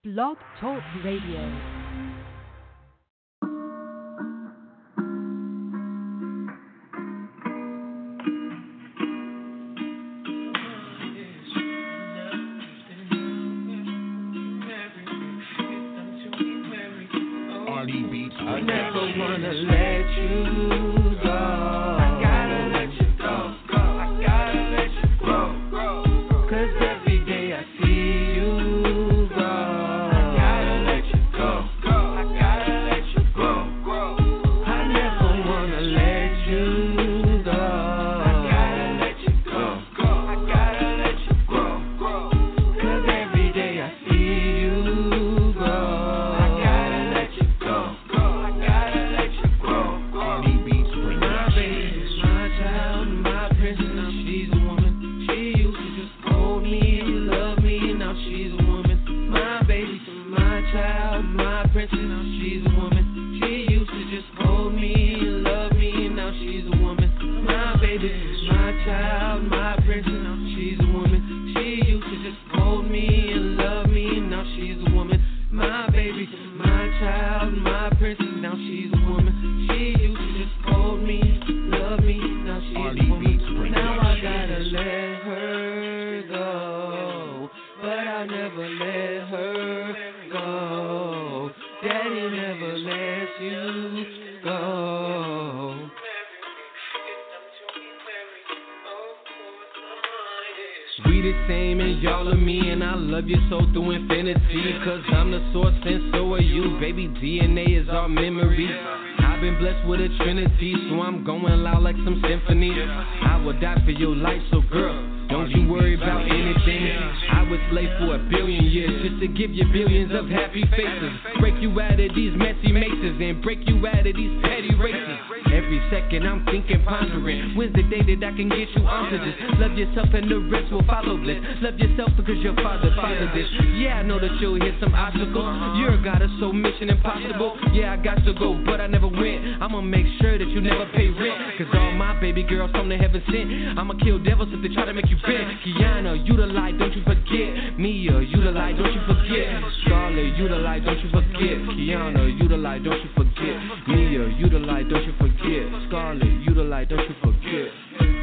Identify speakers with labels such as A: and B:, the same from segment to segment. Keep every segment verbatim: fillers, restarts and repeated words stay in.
A: Blog Talk Radio.
B: I never wanna let you go. I gotta let you go, go. I gotta let you go, 'cause every day I see you go. I gotta let you go, go. I gotta let you go. I never wanna let you go. I gotta let you go, go. I gotta let you go, 'cause every day I see you go. I gotta let you go. Y'all are me and I love you so through infinity, 'cause I'm the source and so are you. Baby, D N A is our memory. I've been blessed with a trinity, so I'm going loud like some symphony. I will die for your life, so girl, don't you worry about anything. I was slave for a billion years just to give you billions of happy faces. Break you out of these messy maces and break you out of these petty races. Every second I'm thinking, pondering, when's the day that I can get you onto this? Love yourself and the rest will follow bliss. Love yourself because your father fathered this. Yeah, I know that you'll hit some obstacles. You're a goddess, so mission impossible. Yeah, I got to go, but I never went. I'ma make sure that you never pay rent, 'cause all my baby girls from the heaven sent. I'ma kill devils if they try to make you bend. Kiana, you the light, don't you forget. Mia, you the light, don't you forget. Scarlet, you the light, don't you forget. Kiana, you the light, don't you forget. Mia, you the light, don't you forget. Scarlet, you the light, don't you forget.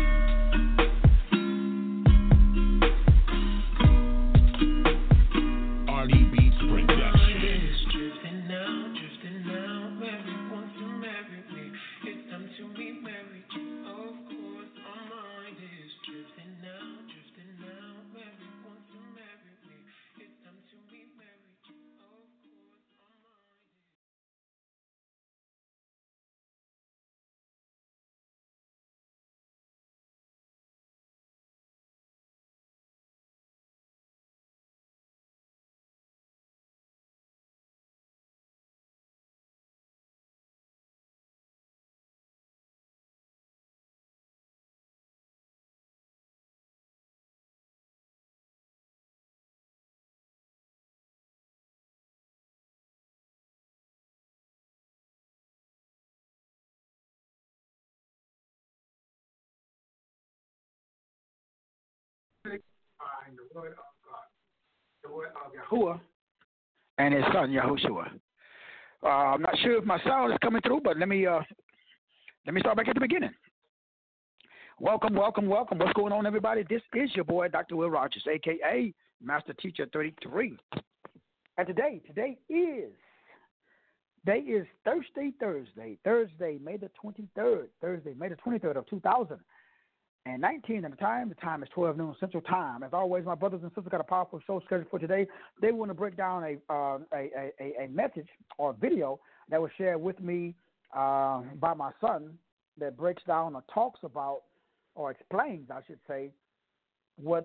C: The word of God, the word of Yahuwah and his son Yahushua. Uh, I'm not sure if my sound is coming through, but let me uh, let me start back at the beginning. Welcome, welcome, welcome. What's going on, everybody? This is your boy, Doctor Will Rogers, aka Master Teacher thirty-three. And today, today is day is Thursday, Thursday, Thursday, May the twenty-third, Thursday, May the twenty-third of two thousand. And nineteen at the time. The time is twelve noon Central Time. As always, my brothers and sisters got a powerful show scheduled for today. They want to break down a uh, a, a, a message or a video that was shared with me uh, by my son that breaks down or talks about or explains, I should say, what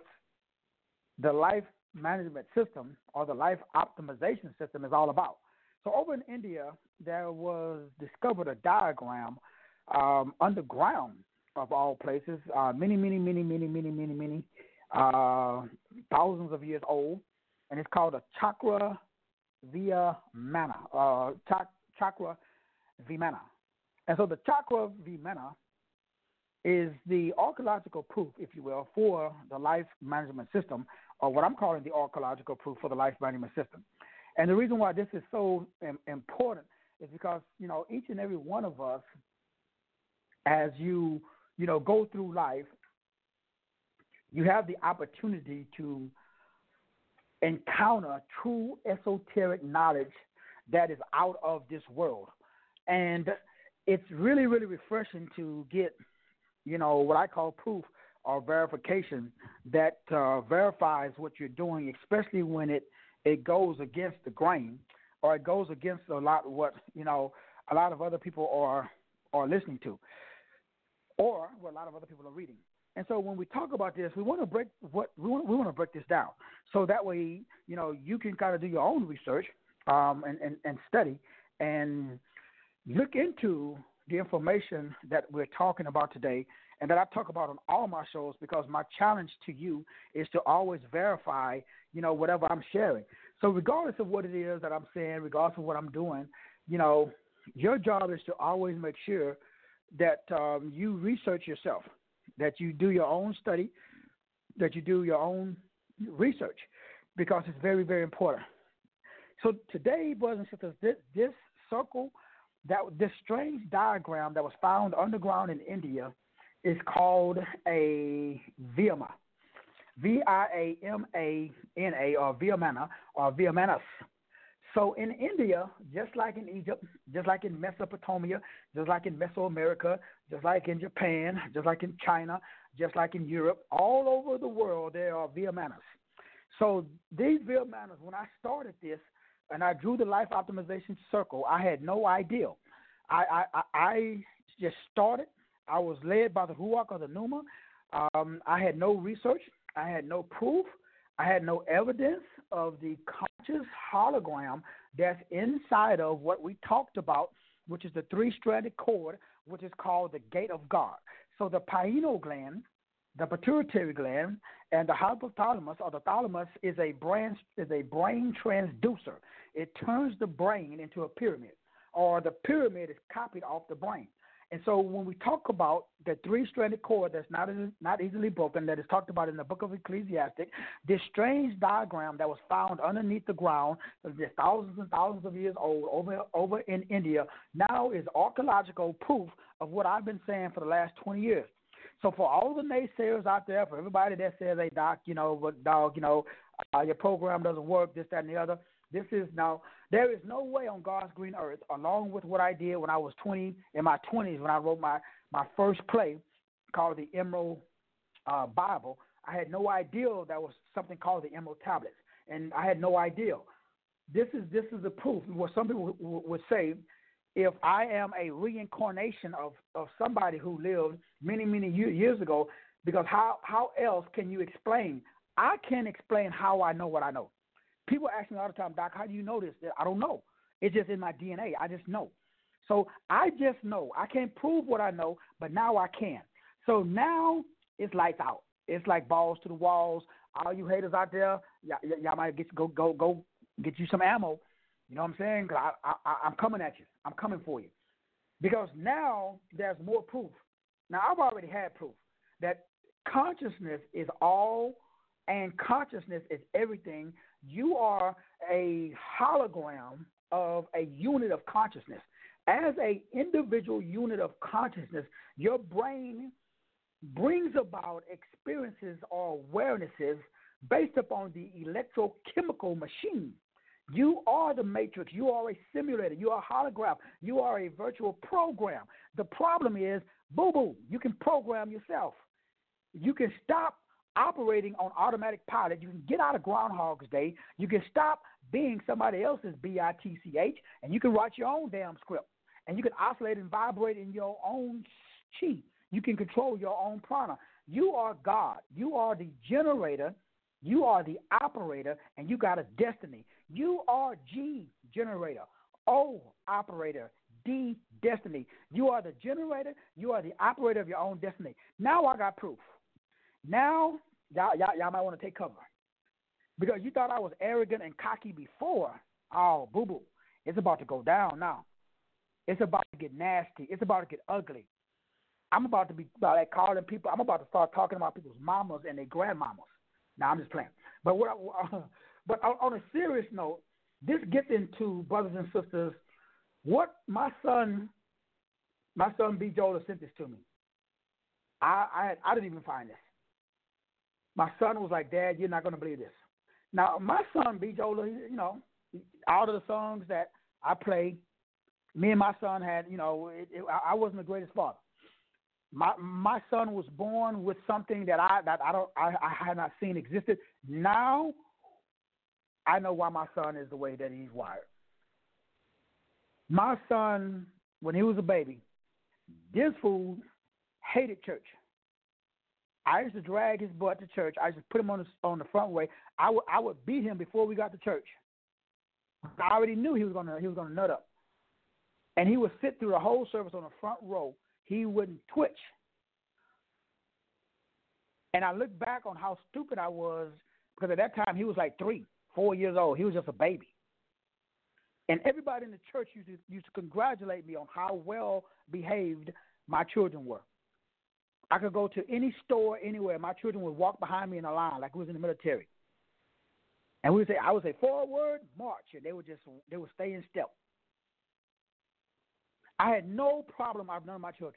C: the life management system or the life optimization system is all about. So over in India, there was discovered a diagram um, underground, of all places, uh, many, many, many, many, many, many, many, uh, thousands of years old, and it's called a chakra via mana, uh, chak- chakra vimana. And so the chakra vimana is the archaeological proof, if you will, for the life management system, or what I'm calling the archaeological proof for the life management system. And the reason why this is so um, important is because, you know, each and every one of us, as you, you know, go through life, you have the opportunity to encounter true esoteric knowledge that is out of this world. And it's really, really refreshing to get, you know, what I call proof or verification that uh, verifies what you're doing, especially when it, it goes against the grain or it goes against a lot of what, you know, a lot of other people are are listening to or what a lot of other people are reading. And so when we talk about this, we want to break what we want. We want to break this down, so that way, you know, you can kind of do your own research um, and, and and study and look into the information that we're talking about today, and that I talk about on all my shows. Because my challenge to you is to always verify, you know, whatever I'm sharing. So regardless of what it is that I'm saying, regardless of what I'm doing, you know, your job is to always make sure that um, you research yourself, that you do your own study, that you do your own research, because it's very, very important. So today, brothers and sisters, this, this circle, that this strange diagram that was found underground in India is called a Vyama, V I A M A N A, or Vyamana, or Vyamanas. So in India, just like in Egypt, just like in Mesopotamia, just like in Mesoamerica, just like in Japan, just like in China, just like in Europe, all over the world, there are Vyamanas. So these Vyamanas, when I started this and I drew the life optimization circle, I had no idea. I, I, I just started. I was led by the Ruach of the Pneuma. Um, I had no research. I had no proof. I had no evidence of the conscious hologram that's inside of what we talked about, which is the three-stranded cord, which is called the gate of God. So the pineal gland, the pituitary gland, and the hypothalamus, or the thalamus, is a brain, is a brain transducer. It turns the brain into a pyramid, or the pyramid is copied off the brain. And so when we talk about the three-stranded cord that's not, not easily broken, that is talked about in the book of Ecclesiastic, this strange diagram that was found underneath the ground, that's thousands and thousands of years old, over, over in India, now is archaeological proof of what I've been saying for the last twenty years. So for all the naysayers out there, for everybody that says, hey, doc, you know, but dog, you know, uh, your program doesn't work, this, that, and the other, this is now, there is no way on God's green earth, along with what I did when I was twenty, in my twenties, when I wrote my, my first play called the Emerald uh, Bible. I had no idea there was something called the Emerald Tablets, and I had no idea. This is this is the proof. What some people w- w- would say, if I am a reincarnation of, of somebody who lived many, many years ago, because how, how else can you explain? I can't explain how I know what I know. People ask me all the time, Doc, how do you know this? I don't know. It's just in my D N A. I just know. So I just know. I can't prove what I know, but now I can. So now it's lights out. It's like balls to the walls. All you haters out there, y'all, y'all might get go go go get you some ammo. You know what I'm saying? Cause I, I, I'm coming at you. I'm coming for you. Because now there's more proof. Now I've already had proof that consciousness is all, and consciousness is everything. You are a hologram of a unit of consciousness. As an individual unit of consciousness, your brain brings about experiences or awarenesses based upon the electrochemical machine. You are the matrix. You are a simulator. You are a hologram. You are a virtual program. The problem is, boo-boo, you can program yourself. You can stop operating on automatic pilot. You can get out of Groundhog's Day. You can stop being somebody else's B I T C H, and you can write your own damn script. And you can oscillate and vibrate in your own chi. You can control your own prana. You are God. You are the generator. You are the operator, and you got a destiny. You are G, generator, O, operator, D, destiny. You are the generator. You are the operator of your own destiny. Now I got proof. Now, y'all, y'all, y'all might want to take cover. Because you thought I was arrogant and cocky before. Oh, boo-boo. It's about to go down now. It's about to get nasty. It's about to get ugly. I'm about to be about like calling people. I'm about to start talking about people's mamas and their grandmamas. Now, I'm just playing. But what? I, but on, on a serious note, this gets into, brothers and sisters, what my son, my son B. Joel sent this to me. I, I, I didn't even find this. My son was like, Dad, you're not going to believe this. Now, my son B. Joel, you know, out of the songs that I played, me and my son had, you know, it, it, I wasn't the greatest father. My my son was born with something that I that I don't I, I had not seen existed. Now I know why my son is the way that he's wired. My son, when he was a baby, this fool hated church. I used to drag his butt to church. I used to put him on the on the front way. I would I would beat him before we got to church. I already knew he was gonna he was gonna nut up, and he would sit through the whole service on the front row. He wouldn't twitch. And I look back on how stupid I was, because at that time he was like three, four years old. He was just a baby. And everybody in the church used to, used to congratulate me on how well behaved my children were. I could go to any store, anywhere. My children would walk behind me in a line like we was in the military. And we would say, I would say, forward, march. And they would just, they would stay in step. I had no problem with none of my children.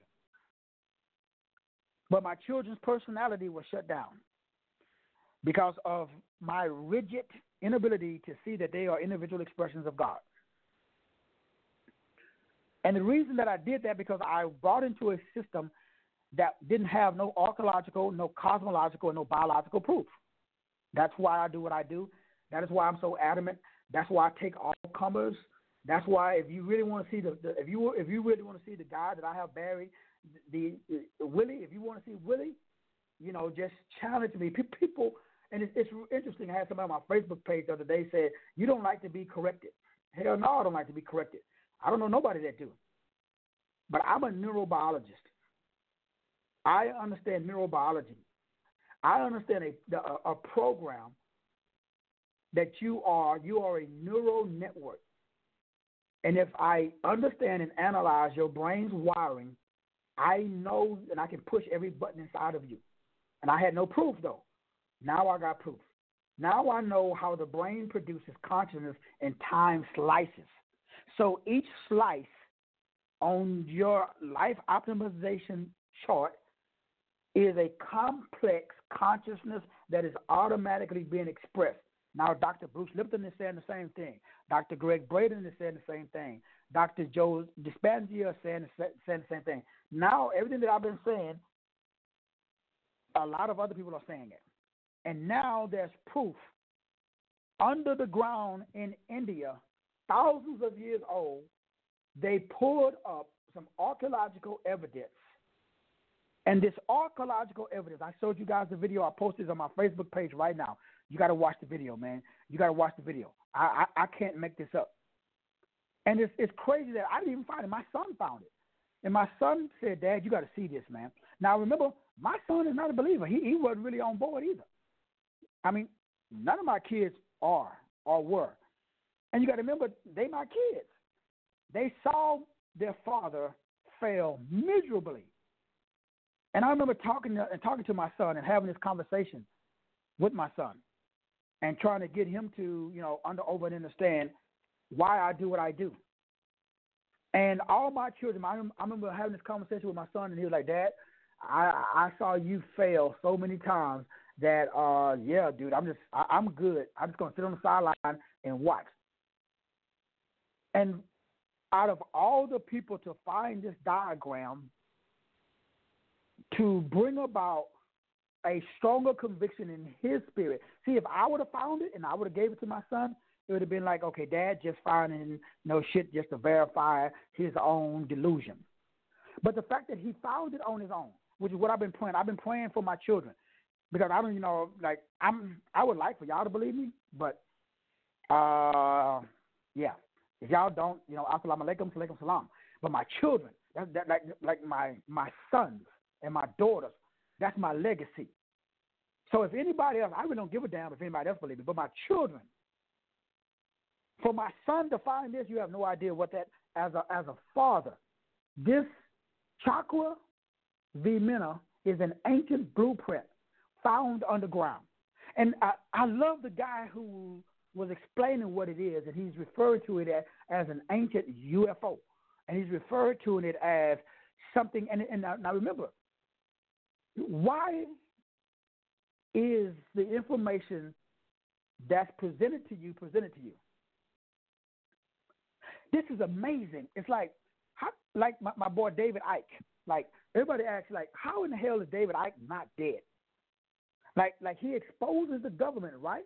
C: But my children's personality was shut down because of my rigid inability to see that they are individual expressions of God. And the reason that I did that, because I brought into a system that didn't have no archaeological, no cosmological, and no biological proof. That's why I do what I do. That is why I'm so adamant. That's why I take all comers. That's why, if you really want to see the, the if you if you really want to see the guy that I have buried, the, the, the Willie, if you want to see Willie, you know, just challenge me. People, and it's, it's interesting. I had somebody on my Facebook page the other day said, "You don't like to be corrected." Hell no, I don't like to be corrected. I don't know nobody that do. But I'm a neurobiologist. I understand neurobiology. I understand a a, a program that you are you are a neural network. And if I understand and analyze your brain's wiring, I know and I can push every button inside of you. And I had no proof, though. Now I got proof. Now I know how the brain produces consciousness in time slices. So each slice on your life optimization chart is a complex consciousness that is automatically being expressed. Now, Doctor Bruce Lipton is saying the same thing. Doctor Greg Braden is saying the same thing. Doctor Joe Dispenza is saying the, saying the same thing. Now, everything that I've been saying, a lot of other people are saying it. And now there's proof. Under the ground in India, thousands of years old, they pulled up some archaeological evidence. And this archaeological evidence, I showed you guys the video. I posted it on my Facebook page right now. You got to watch the video, man. You got to watch the video. I, I I can't make this up. And it's it's crazy that I didn't even find it. My son found it. And my son said, Dad, you got to see this, man. Now, remember, my son is not a believer. He, he wasn't really on board either. I mean, none of my kids are or were. And you got to remember, they my kids. They saw their father fail miserably. And I remember talking to, and talking to my son and having this conversation with my son and trying to get him to, you know, under over and understand why I do what I do. And all my children, I, I remember having this conversation with my son, and he was like, Dad, I, I saw you fail so many times that, uh, yeah, dude, I'm just, I, I'm good. I'm just going to sit on the sideline and watch. And out of all the people to find this diagram to bring about a stronger conviction in his spirit. See, if I would have found it and I would have gave it to my son, it would have been like, okay, Dad just finding no shit just to verify his own delusion. But the fact that he found it on his own, which is what I've been praying. I've been praying for my children because I don't, you know, like I'm. I would like for y'all to believe me, but uh, yeah, if y'all don't, you know, assalamu alaikum, alaikum salam. But my children, that, that like like my my sons and my daughters, that's my legacy. So if anybody else, I really don't give a damn if anybody else believes it, but my children, for my son to find this, you have no idea what that, as a as a father, this Chakra Vimana is an ancient blueprint found underground. And I, I love the guy who was explaining what it is, and he's referring to it as, as an ancient U F O, and he's referring to it as something. And, and now, now remember, why is the information that's presented to you presented to you? This is amazing. It's like, how, like my, my boy David Icke. Like everybody asks, like, how in the hell is David Icke not dead? Like, like he exposes the government, right?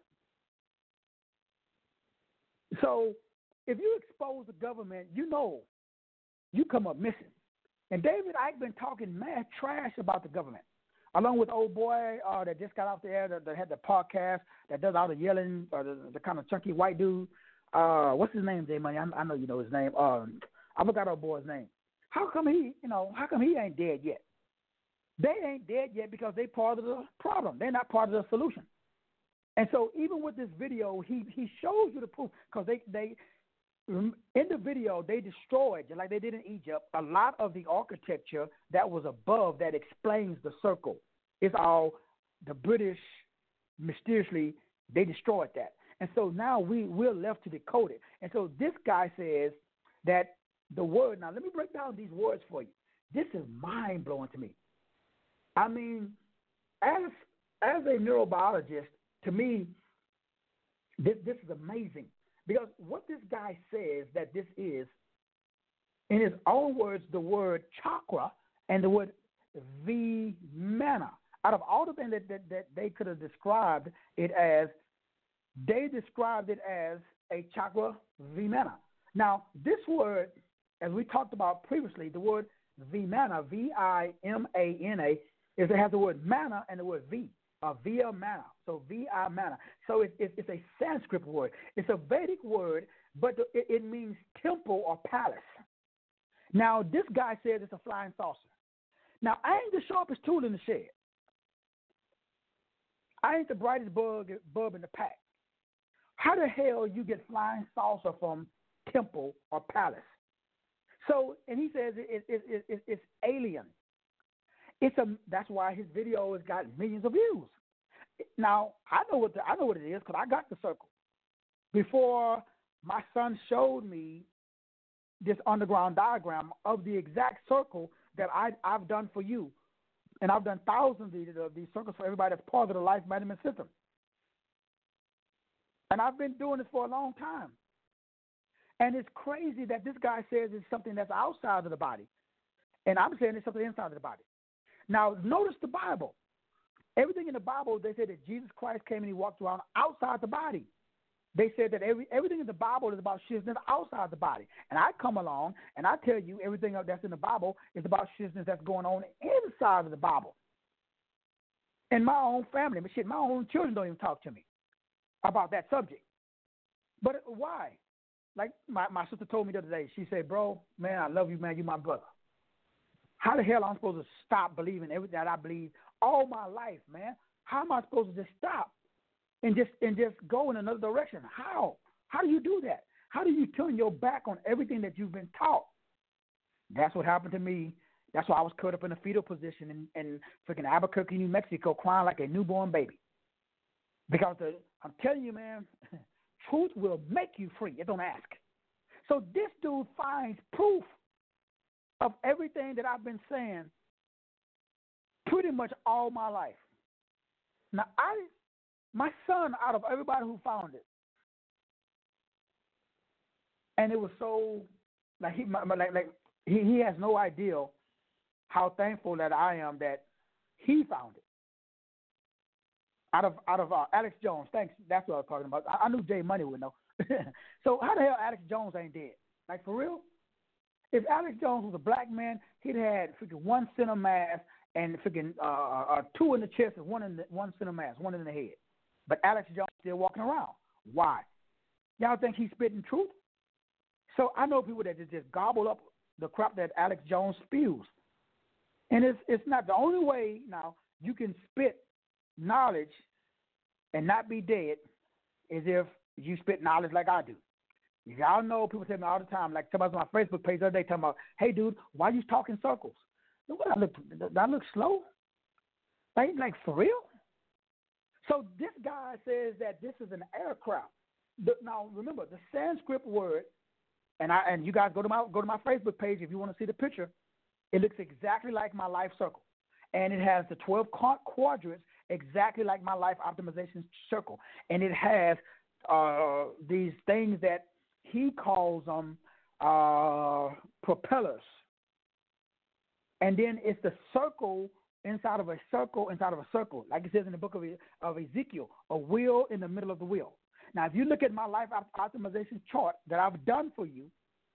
C: So if you expose the government, you know you come up missing. And David Icke been talking mad trash about the government, along with old boy uh, that just got off the air that, that had the podcast that does all the yelling, or the, the kind of chunky white dude. Uh, what's his name, J Money? I, I know you know his name. Um, I forgot old boy's name. How come he, you know, how come he ain't dead yet? They ain't dead yet because they part of the problem. They're not part of the solution. And so even with this video, he, he shows you the proof, because they, they in the video, they destroyed, just like they did in Egypt, a lot of the architecture that was above that explains the circle. It's all the British, mysteriously, they destroyed that. And so now we, we're left to decode it. And so this guy says that the word, now let me break down these words for you. This is mind-blowing to me. I mean, as as a neurobiologist, to me, this, this is amazing, because what this guy says that this is, in his own words, the word chakra and the word vimana. Out of all the things that, that, that they could have described it as, they described it as a chakra vimana. Now, this word, as we talked about previously, the word vimana, V I M A N A, is it has the word mana and the word V, uh, via mana. So V I mana. So it, it, it's a Sanskrit word. It's a Vedic word, but the, it, it means temple or palace. Now, this guy says it's a flying saucer. Now, I ain't the sharpest tool in the shed. I ain't the brightest bulb, bulb in the pack. How the hell you get flying saucer from temple or palace? So, and he says it, it, it, it, it's alien. It's a. That's why his video has got millions of views. Now, I know what the, I know what it is, because I got the circle before my son showed me this underground diagram of the exact circle that I, I've done for you. And I've done thousands of these, of these circles for everybody that's part of the life management system. And I've been doing this for a long time. And it's crazy that this guy says it's something that's outside of the body. And I'm saying it's something inside of the body. Now, notice the Bible. Everything in the Bible, they say that Jesus Christ came and he walked around outside the body. They said that every everything in the Bible is about shizness outside the body. And I come along and I tell you everything that's in the Bible is about shizness that's going on inside of the Bible. In my own family, but shit, my own children don't even talk to me about that subject. But why? Like my, my sister told me the other day, she said, bro, man, I love you, man. You my brother. How the hell am I supposed to stop believing everything that I believe all my life, man? How am I supposed to just stop and just and just go in another direction? How? How do you do that? How do you turn your back on everything that you've been taught? That's what happened to me. That's why I was caught up in a fetal position in, in freaking Albuquerque, New Mexico, crying like a newborn baby. Because the, I'm telling you, man, truth will make you free. It don't ask. So this dude finds proof of everything that I've been saying pretty much all my life. Now, I, my son, out of everybody who found it, and it was so, like he, like, like he, he has no idea how thankful that I am that he found it. Out of out of uh, Alex Jones, thanks. That's what I was talking about. I, I knew Jay Money would know. So how the hell Alex Jones ain't dead? Like, for real? If Alex Jones was a black man, he'd had freaking one center mass and freaking uh, uh, two in the chest and one in the, one center mass, one in the head. But Alex Jones still walking around. Why? Y'all think he's spitting truth? So I know people that just, just gobble up the crap that Alex Jones spews. And it's it's not the only way now you can spit knowledge and not be dead is if you spit knowledge like I do. Y'all know, people tell me all the time, like somebody on my Facebook page the other day talking about, hey, dude, why you talking circles? Look, I look, I look slow? Like, like, for real? So this guy says that this is an aircraft. the, now remember the Sanskrit word, and I and you guys go to my go to my Facebook page if you want to see the picture. It looks exactly like my life circle, and it has the twelve quadrants exactly like my life optimization circle, and it has uh, these things that he calls them uh, propellers, and then it's the circle inside of a circle inside of a circle, like it says in the book of, of Ezekiel, a wheel in the middle of the wheel. Now, if you look at my life optimization chart that I've done for you,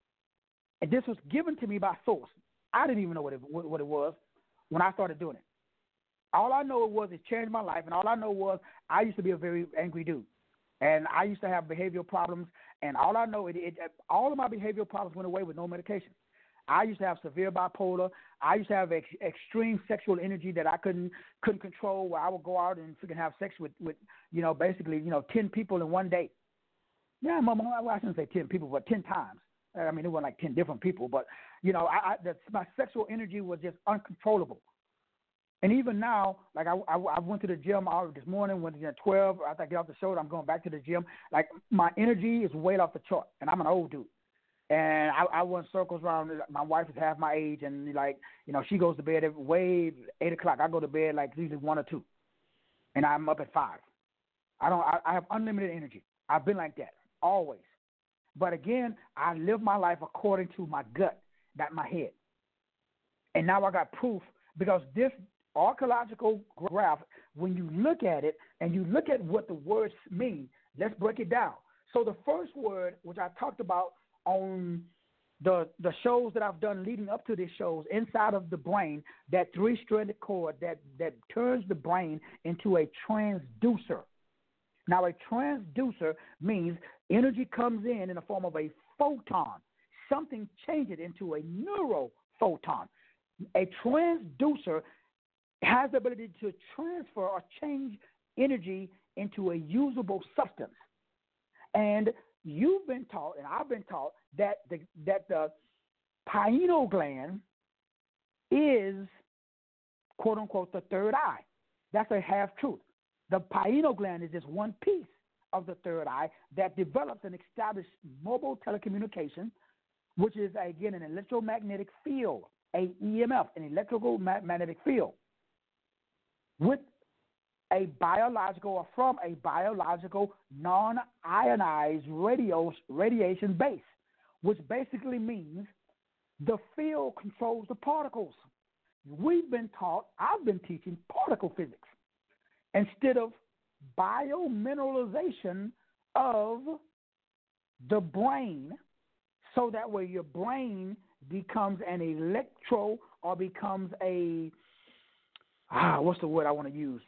C: and this was given to me by Source, I didn't even know what it, what it was when I started doing it. All I know was it changed my life, and all I know was I used to be a very angry dude, and I used to have behavioral problems, and all I know, it, it all of my behavioral problems went away with no medication. I used to have severe bipolar. I used to have ex- extreme sexual energy that I couldn't couldn't control, where I would go out and freaking have sex with, with you know, basically, you know, ten people in one day. Yeah, mama, well, I shouldn't say ten people, but ten times. I mean, it wasn't like ten different people, but, you know, I, I the, my sexual energy was just uncontrollable. And even now, like I, I, I went to the gym all this morning, went to twelve. After I get off the show, I'm going back to the gym. Like, my energy is way off the chart, and I'm an old dude. And I, I run circles around. My wife is half my age, and like you know, she goes to bed at way eight o'clock. I go to bed like usually one or two, and I'm up at five. I don't. I, I have unlimited energy. I've been like that always. But again, I live my life according to my gut, not my head. And now I got proof because this archaeological graph, when you look at it and you look at what the words mean, let's break it down. So the first word, which I talked about on the the shows that I've done leading up to these shows, inside of the brain, that three-stranded cord that, that turns the brain into a transducer. Now, a transducer means energy comes in in the form of a photon. Something changes into a neurophoton. A transducer has the ability to transfer or change energy into a usable substance. And you've been taught, and I've been taught, that the that the pineal gland is, quote unquote, the third eye. That's a half truth. The pineal gland is just one piece of the third eye that develops and establishes mobile telecommunication, which is again an electromagnetic field, a E M F, an electrical magnetic field, with a biological or from a biological non-ionized radio, radiation base, which basically means the field controls the particles. We've been taught, I've been teaching particle physics instead of biomineralization of the brain, so that way your brain becomes an electro or becomes a, ah, what's the word I want to use?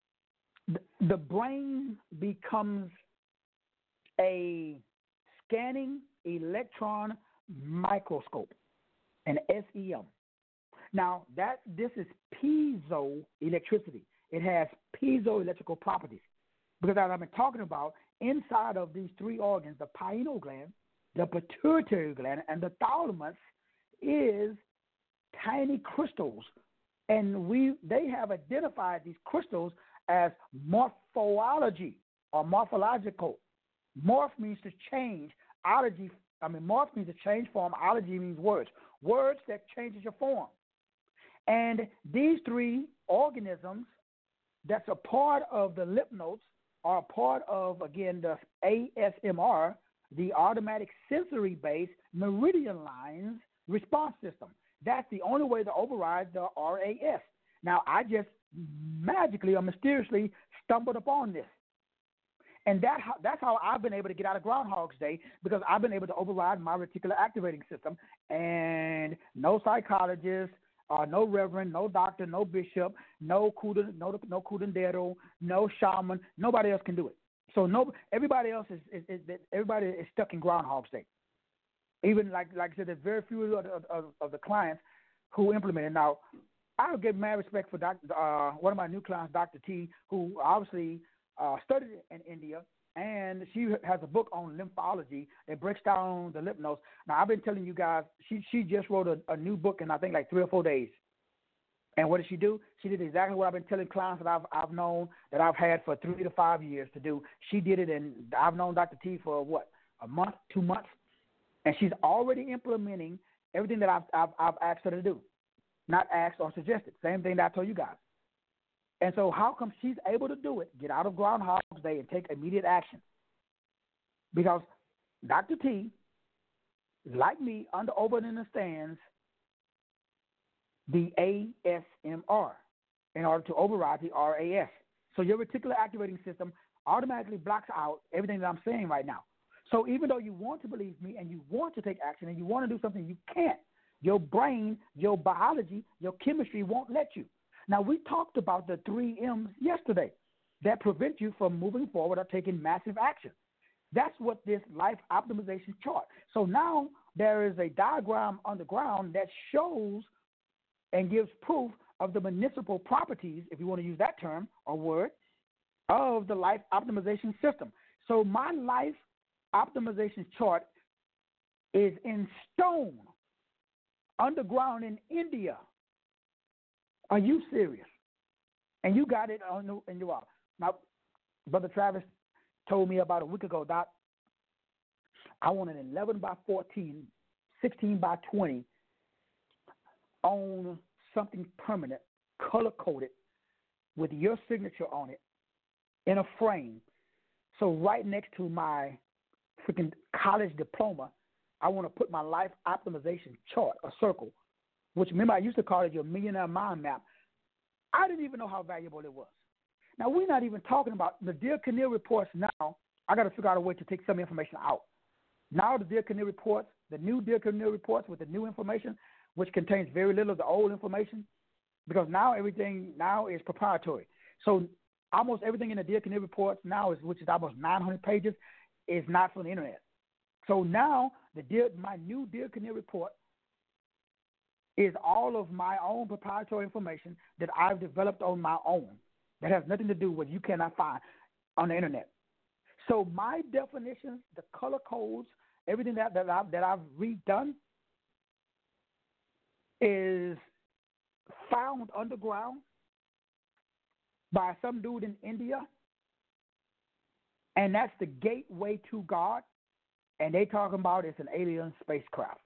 C: The brain becomes a scanning electron microscope, an S E M. Now, that this is piezoelectricity. It has piezoelectrical properties. Because as I've been talking about, inside of these three organs, the pineal gland, the pituitary gland, and the thalamus is tiny crystals. And we they have identified these crystals as morphology or morphological. Morph means to change. Ology, I mean, morph means to change form. Ology means words. Words that changes your form. And these three organisms that's a part of the lymph nodes are a part of, again, the A S M R, the automatic sensory-based meridian lines response system. That's the only way to override the R A S. Now, I just magically or mysteriously stumbled upon this. And that that's how I've been able to get out of Groundhog's Day, because I've been able to override my reticular activating system. And no psychologist, uh, no reverend, no doctor, no bishop, no kuda, no no curandero, no shaman, nobody else can do it. So no, everybody else is, is, is everybody is stuck in Groundhog's Day. Even like like I said, there's very few of, of, of the clients who implement it. Now, I give mad respect for Doctor Uh, one of my new clients, Doctor T, who obviously uh, studied in India, and she has a book on lymphology that breaks down the lymph nodes. Now, I've been telling you guys, she she just wrote a, a new book in I think like three or four days. And what did she do? She did exactly what I've been telling clients that I've I've known that I've had for three to five years to do. She did it, and I've known Doctor T for what, a month, two months, and she's already implementing everything that I've I've, I've asked her to do, not asked or suggested. Same thing that I told you guys. And so, how come she's able to do it? Get out of Groundhog's Day and take immediate action. Because Doctor T, like me, under over and understands the A S M R in order to override the R A S. So your reticular activating system automatically blocks out everything that I'm saying right now. So even though you want to believe me and you want to take action and you want to do something, you can't. Your brain, your biology, your chemistry won't let you. Now, we talked about the three M's yesterday that prevent you from moving forward or taking massive action. That's what this life optimization chart. So now there is a diagram on the ground that shows and gives proof of the municipal properties, if you want to use that term or word, of the life optimization system. So my life optimization chart is in stone, underground in India. Are you serious? And you got it on the, in your wall. Now, Brother Travis told me about a week ago, Doc, I want an eleven by fourteen, sixteen by twenty on something permanent, color-coded, with your signature on it, in a frame. So right next to my freaking college diploma, I want to put my life optimization chart, a circle, which, remember, I used to call it your millionaire mind map. I didn't even know how valuable it was. Now, we're not even talking about the Dear Kinnear reports now. I got to figure out a way to take some information out. Now the Dear Kinnear reports, the new Dear Kinnear reports with the new information, which contains very little of the old information, because now everything now is proprietary. So almost everything in the Dear Kinnear reports now, is, which is almost nine hundred pages, is not from the internet. So now the Dear, my new Dear Kinnear report is all of my own proprietary information that I've developed on my own that has nothing to do with you cannot find on the internet. So my definitions, the color codes, everything that, that, I've, that I've redone is found underground by some dude in India, and that's the gateway to God, and they talking about it's an alien spacecraft.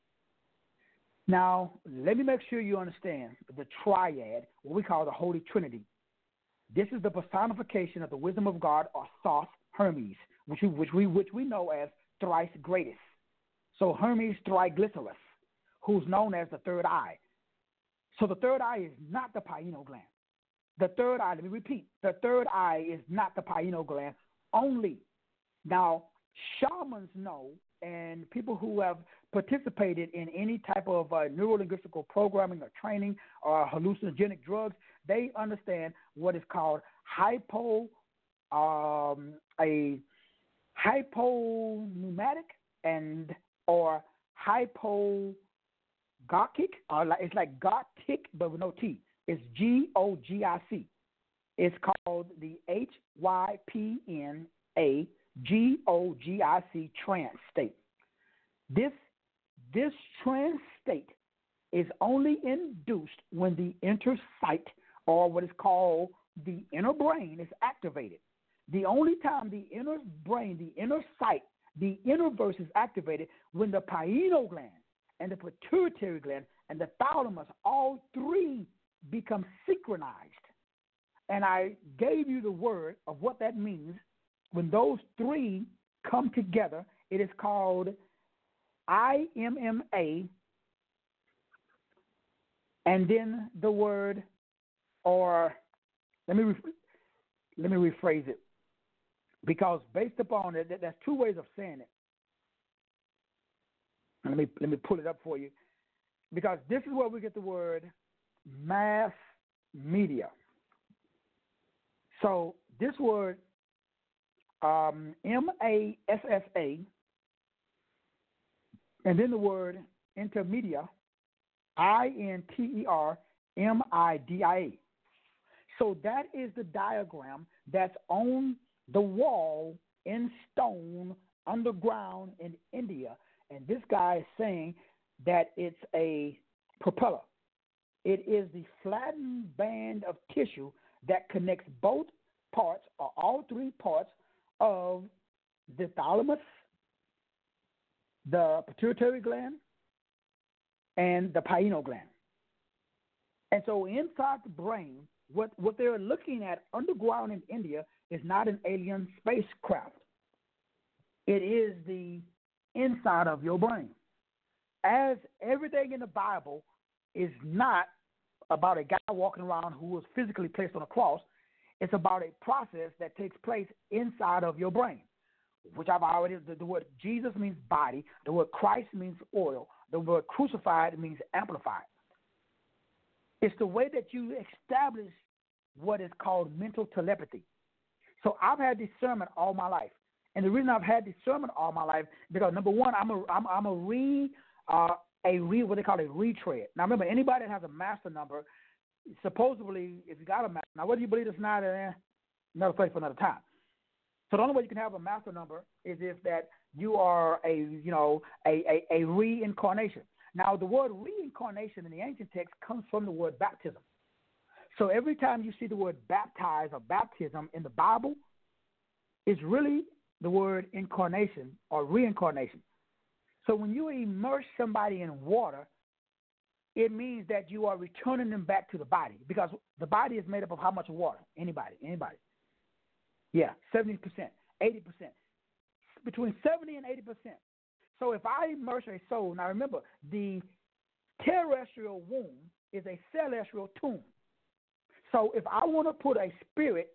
C: Now, let me make sure you understand the triad, what we call the Holy Trinity. This is the personification of the wisdom of God, or Thoth Hermes, which we, which we, which we know as thrice greatest. So Hermes Triglyceris, who's known as the third eye. So the third eye is not the pineal gland. The third eye, let me repeat, the third eye is not the pineal gland only. Now, shamans know, and people who have participated in any type of uh, neuro-linguistical programming or training or hallucinogenic drugs, they understand what is called hypo, um, a hypopneumatic and or hypogothic, or like, it's like gothic but with no T. It's G O G I C. It's called the H Y P N A G O G I C trance state. This this trance state is only induced when the inner sight, or what is called the inner brain, is activated. The only time the inner brain, the inner sight, the inner verse is activated when the pineal gland and the pituitary gland and the thalamus, all three become synchronized. And I gave you the word of what that means. When those three come together, it is called I M M A, and then the word, or let me re- let me rephrase it, because based upon it, there's two ways of saying it. Let me let me pull it up for you, because this is where we get the word mass media. So this word, um, M A S S A, and then the word intermedia, I N T E R M I D I A. So that is the diagram that's on the wall in stone underground in India. And this guy is saying that it's a propeller. It is the flattened band of tissue that connects both parts or all three parts of the thalamus, the pituitary gland, and the pineal gland. And so inside the brain, what, what they're looking at underground in India is not an alien spacecraft. It is the inside of your brain. As everything in the Bible is not about a guy walking around who was physically placed on a cross, it's about a process that takes place inside of your brain, which I've already, the, the word Jesus means body, the word Christ means oil, the word crucified means amplified. It's the way that you establish what is called mental telepathy. So I've had discernment all my life. And the reason I've had discernment all my life, because number one, I'm a, I'm, I'm a re, uh, a re, what they call a retread. Now remember, anybody that has a master number, supposedly, if you got a master, now whether you believe it's not, eh, another place for another time. So the only way you can have a master number is if that you are a, you know, a, a, a reincarnation. Now the word reincarnation in the ancient text comes from the word baptism. So every time you see the word baptize or baptism in the Bible, it's really the word incarnation or reincarnation. So when you immerse somebody in water, it means that you are returning them back to the body, because the body is made up of how much water? Anybody? Anybody? Yeah, seventy percent, eighty percent. Between seventy and eighty percent. So if I immerse a soul, now remember, the terrestrial womb is a celestial tomb. So if I want to put a spirit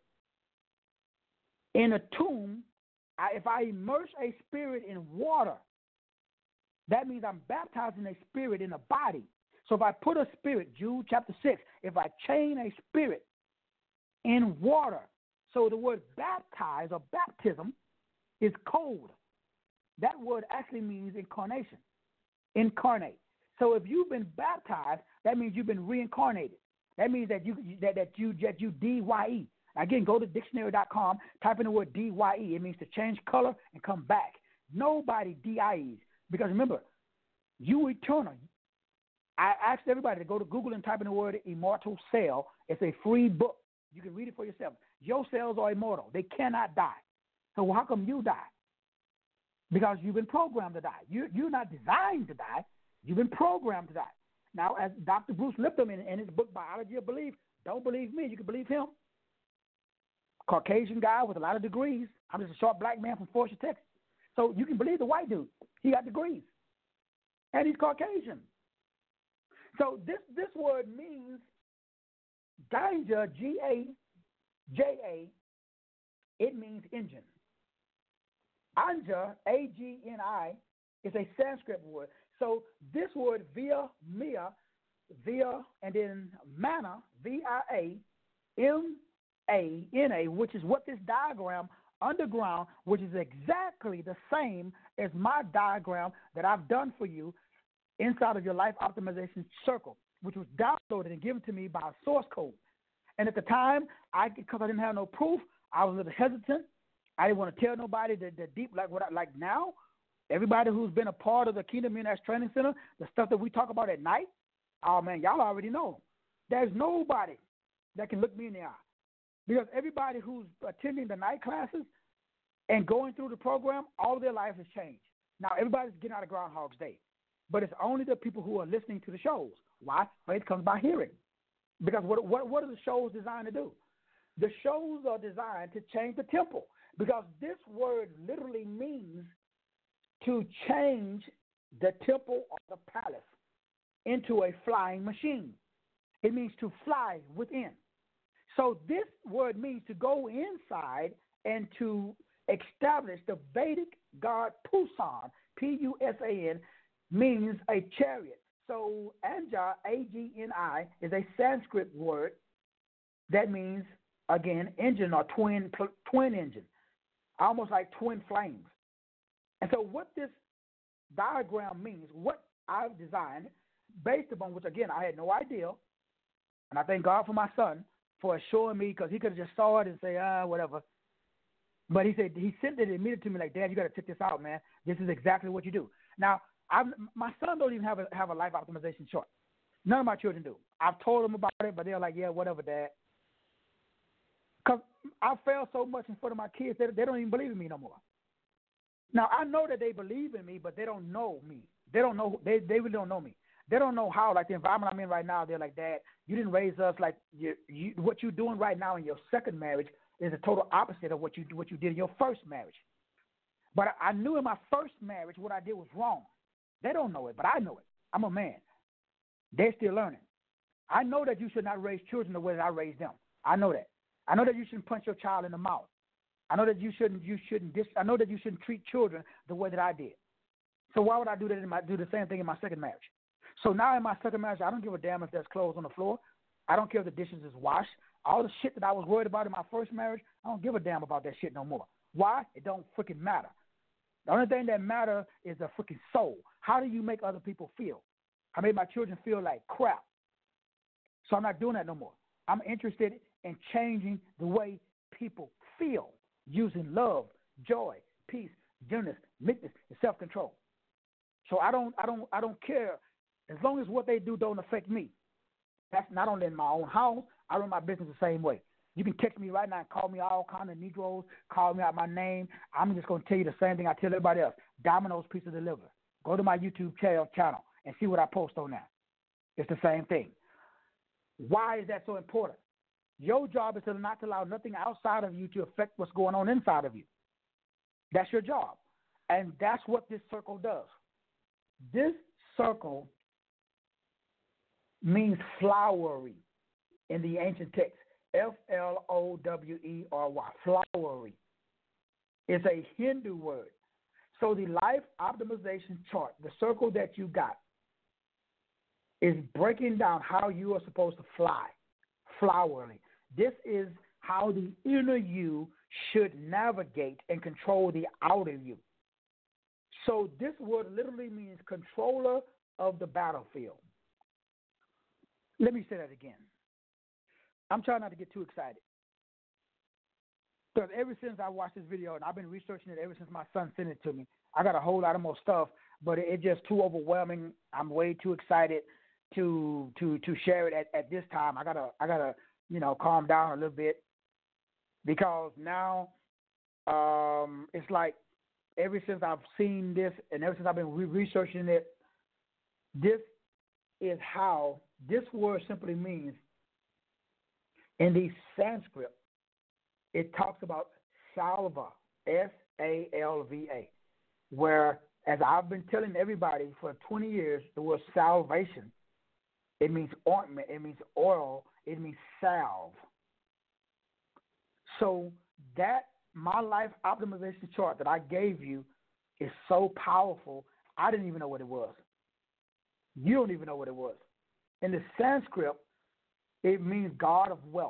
C: in a tomb, I, if I immerse a spirit in water, that means I'm baptizing a spirit in a body. So if I put a spirit, Jude chapter six, if I chain a spirit in water, so the word baptize or baptism is cold. That word actually means incarnation, incarnate. So if you've been baptized, that means you've been reincarnated. That means that you that, that you that you D Y E. Again, go to dictionary dot com, type in the word D Y E. It means to change color and come back. Nobody D I Es. Because remember, you eternal. I asked everybody to go to Google and type in the word immortal cell. It's a free book. You can read it for yourself. Your cells are immortal. They cannot die. So how come you die? Because you've been programmed to die. You, you're not designed to die. You've been programmed to die. Now, as Doctor Bruce Lipton in, in his book, Biology of Belief, don't believe me, you can believe him. Caucasian guy with a lot of degrees. I'm just a short black man from Fort Worth, Texas. So you can believe the white dude. He got degrees. And he's Caucasian. So this, this word means danger, G A J A, it means engine. Anja, A G N I, is a Sanskrit word. So this word via, mia, via, and then mana, V I A, M A N A, which is what this diagram, underground, which is exactly the same as my diagram that I've done for you inside of your life optimization circle, which was downloaded and given to me by a source code. And at the time, I because I didn't have no proof, I was a little hesitant. I didn't want to tell nobody the, the deep, like what I, like now, everybody who's been a part of the Kingdom Millionaires Training Center, the stuff that we talk about at night, oh man, y'all already know. There's nobody that can look me in the eye. Because everybody who's attending the night classes and going through the program, all of their life has changed. Now, everybody's getting out of Groundhog's Day. But it's only the people who are listening to the shows. Why? Faith comes by hearing. Because what, what, what are the shows designed to do? The shows are designed to change the temple. Because this word literally means to change the temple or the palace into a flying machine. It means to fly within. So this word means to go inside and to establish the Vedic god Pusan, P U S A N, means a chariot. So Anja, A G N I, is a Sanskrit word that means, again, engine or twin twin engine, almost like twin flames. And so what this diagram means, what I've designed, based upon which, again, I had no idea, and I thank God for my son for showing me, because he could have just saw it and say, ah, whatever. But he said, he sent it immediately to me like, Dad, you got to check this out, man. This is exactly what you do. Now, I'm, my son don't even have a, have a life optimization chart. None of my children do. I've told them about it, but they're like, yeah, whatever, Dad. Because I fail so much in front of my kids, they, they don't even believe in me no more. Now, I know that they believe in me, but they don't know me. They don't know. They, they really don't know me. They don't know how, like the environment I'm in right now, they're like, Dad, you didn't raise us like you, you, what you're doing right now in your second marriage is the total opposite of what you what you did in your first marriage. But I, I knew in my first marriage what I did was wrong. They don't know it, but I know it. I'm a man. They're still learning. I know that you should not raise children the way that I raised them. I know that. I know that you shouldn't punch your child in the mouth. I know that you shouldn't. You shouldn't. Dis- I know that you shouldn't treat children the way that I did. So why would I do that? In my, do the same thing in my second marriage? So now in my second marriage, I don't give a damn if there's clothes on the floor. I don't care if the dishes is washed. All the shit that I was worried about in my first marriage, I don't give a damn about that shit no more. Why? It don't freaking matter. The only thing that matters is the freaking soul. How do you make other people feel? I made my children feel like crap. So I'm not doing that no more. I'm interested in changing the way people feel using love, joy, peace, gentleness, meekness, and self-control. So I don't, I don't, I don't care as long as what they do don't affect me. That's not only in my own house. I run my business the same way. You can text me right now and call me all kind of Negroes, call me out my name. I'm just going to tell you the same thing I tell everybody else. Domino's Pizza Delivery. Go to my YouTube channel and see what I post on that. It's the same thing. Why is that so important? Your job is to not to allow nothing outside of you to affect what's going on inside of you. That's your job. And that's what this circle does. This circle means flowery in the ancient text. F L O W E R Y, flowery. It's a Hindu word. So the life optimization chart, the circle that you got, is breaking down how you are supposed to fly, flowery. This is how the inner you should navigate and control the outer you. So this word literally means controller of the battlefield. Let me say that again. I'm trying not to get too excited. Because ever since I watched this video, and I've been researching it ever since my son sent it to me, I got a whole lot of more stuff, but it's just too overwhelming. I'm way too excited to to to share it at, at this time. I gotta I gotta you know calm down a little bit, because now um, it's like ever since I've seen this and ever since I've been re- researching it, this is how this word simply means. In the Sanskrit, it talks about salva, S A L V A, where, as I've been telling everybody for twenty years, the word salvation, it means ointment, it means oil, it means salve. So that my life optimization chart that I gave you is so powerful, I didn't even know what it was. You don't even know what it was. In the Sanskrit, it means God of wealth.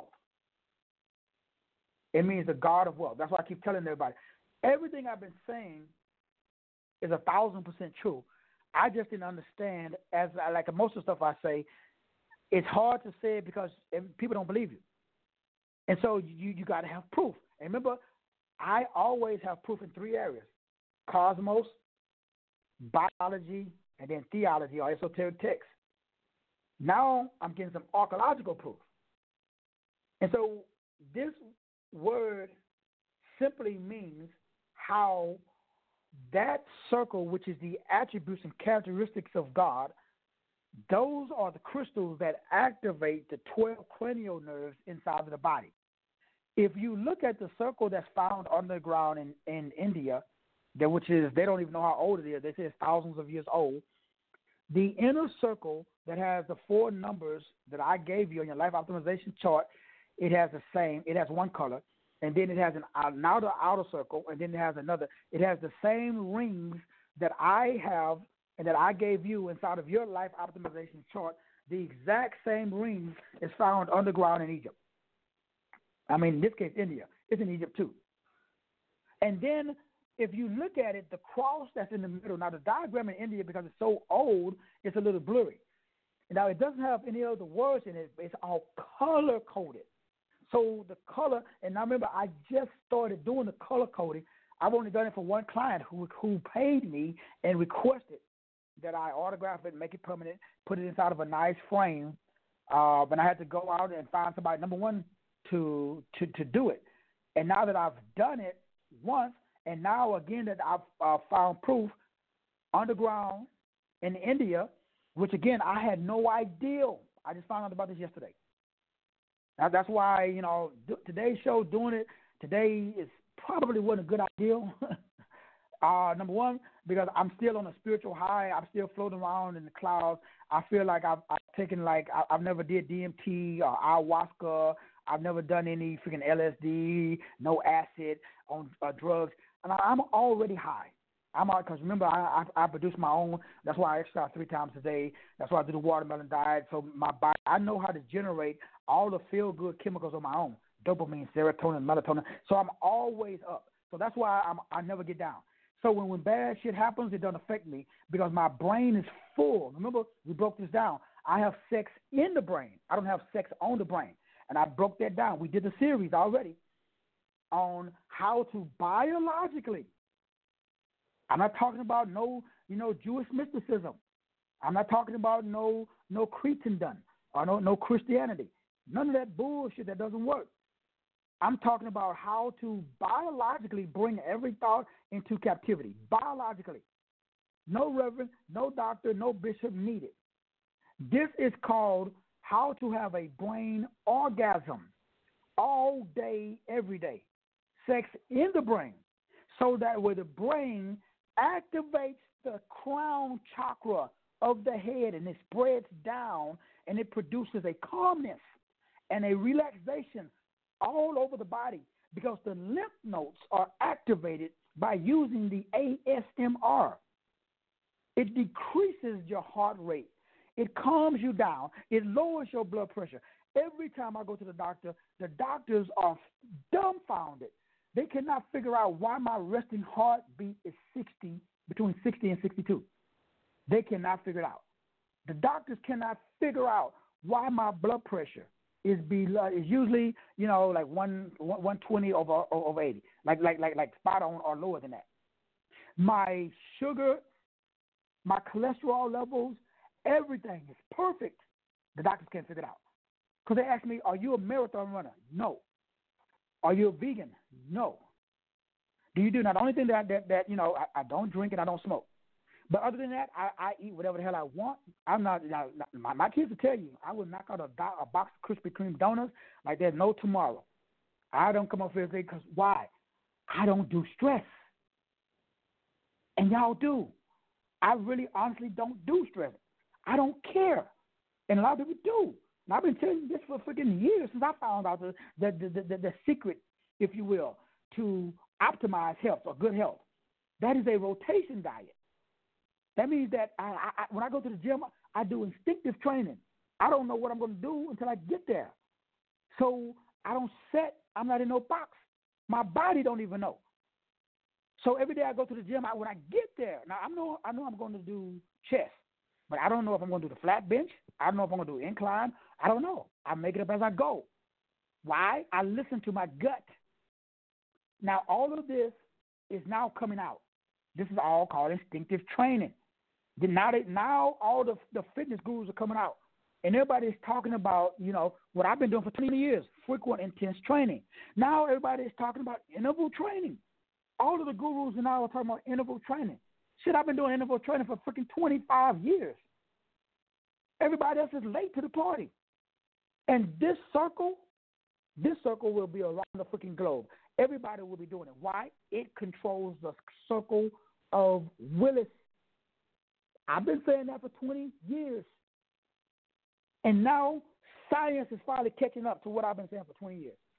C: It means the God of wealth. That's why I keep telling everybody. Everything I've been saying is a thousand percent true. I just didn't understand, as I, like most of the stuff I say, it's hard to say it because people don't believe you. And so you, you got to have proof. And remember, I always have proof in three areas: cosmos, biology, and then theology or esoteric texts. Now I'm getting some archaeological proof. And so this word simply means how that circle, which is the attributes and characteristics of God, those are the crystals that activate the twelve cranial nerves inside of the body. If you look at the circle that's found underground in, in India, that which is, they don't even know how old it is. They say it's thousands of years old. The inner circle that has the four numbers that I gave you on your life optimization chart, it has the same, it has one color, and then it has an outer outer circle, and then it has another. It has the same rings that I have and that I gave you inside of your life optimization chart. The exact same rings is found underground in Egypt. I mean, in this case, India. It's in Egypt too. And then if you look at it, the cross that's in the middle, now the diagram in India, because it's so old, it's a little blurry. Now, it doesn't have any other words in it, but it's all color-coded. So the color, and I remember I just started doing the color coding. I've only done it for one client who who paid me and requested that I autograph it, make it permanent, put it inside of a nice frame. Uh, but I had to go out and find somebody, number one, to to to do it. And now that I've done it once, and now again that I've uh, found proof underground in India, which again I had no idea. I just found out about this yesterday. Now that's why you know th- today's show, doing it today is probably wasn't a good idea. uh, number one, because I'm still on a spiritual high. I'm still floating around in the clouds. I feel like I've, I've taken like I, I've never did D M T or ayahuasca. I've never done any freaking L S D, no acid on uh, drugs, and I, I'm already high. I'm out because remember I, I I produce my own. That's why I exercise three times a day. That's why I do the watermelon diet. So my body, I know how to generate all the feel good chemicals on my own: dopamine, serotonin, melatonin. So I'm always up. So that's why I'm I never get down. So when when bad shit happens, it doesn't affect me because my brain is full. Remember we broke this down. I have sex in the brain. I don't have sex on the brain, and I broke that down. We did the series already on how to biologically. I'm not talking about no, you know, Jewish mysticism. I'm not talking about no, no Cretendom or no, no Christianity. None of that bullshit that doesn't work. I'm talking about how to biologically bring every thought into captivity. Biologically. No reverend, no doctor, no bishop needed. This is called how to have a brain orgasm all day, every day. Sex in the brain. So that way the brain activates the crown chakra of the head and it spreads down and it produces a calmness and a relaxation all over the body because the lymph nodes are activated by using the A S M R. It decreases your heart rate. It calms you down. It lowers your blood pressure. Every time I go to the doctor, the doctors are dumbfounded. They cannot figure out why my resting heartbeat is sixty, between sixty and sixty-two. They cannot figure it out. The doctors cannot figure out why my blood pressure is below, is usually, you know, like one one twenty over over eighty, like like like like spot on or lower than that. My sugar, my cholesterol levels, everything is perfect. The doctors can't figure it out because they ask me, "Are you a marathon runner?" No. Are you a vegan? No. Do you do not? The only thing that, that, that you know, I, I don't drink and I don't smoke. But other than that, I, I eat whatever the hell I want. I'm not, you know, my, my kids will tell you, I would knock out a, a box of Krispy Kreme donuts like there's no tomorrow. I don't come up here because why? I don't do stress. And y'all do. I really honestly don't do stress. I don't care. And a lot of people do. And I've been telling you this for freaking years since I found out the the, the, the, the secret, if you will, to optimize health or good health. That is a rotation diet. That means that I, I, when I go to the gym, I do instinctive training. I don't know what I'm going to do until I get there. So I don't set, I'm not in no box. My body don't even know. So every day I go to the gym, I, when I get there, now I know, I know I'm going to do chest. But I don't know if I'm going to do the flat bench. I don't know if I'm going to do incline. I don't know. I make it up as I go. Why? I listen to my gut. Now, all of this is now coming out. This is all called instinctive training. Then now, they, now all the, the fitness gurus are coming out. And everybody's talking about, you know, what I've been doing for twenty years, frequent intense training. Now everybody is talking about interval training. All of the gurus now are talking about interval training. Shit, I've been doing interval training for freaking twenty-five years. Everybody else is late to the party. And this circle, this circle will be around the freaking globe. Everybody will be doing it. Why? It controls the circle of Willis. I've been saying that for twenty years. And now science is finally catching up to what I've been saying for twenty years.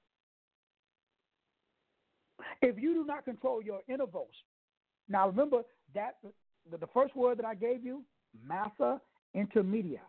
C: If you do not control your intervals, now remember that the, the first word that I gave you, massa intermedia.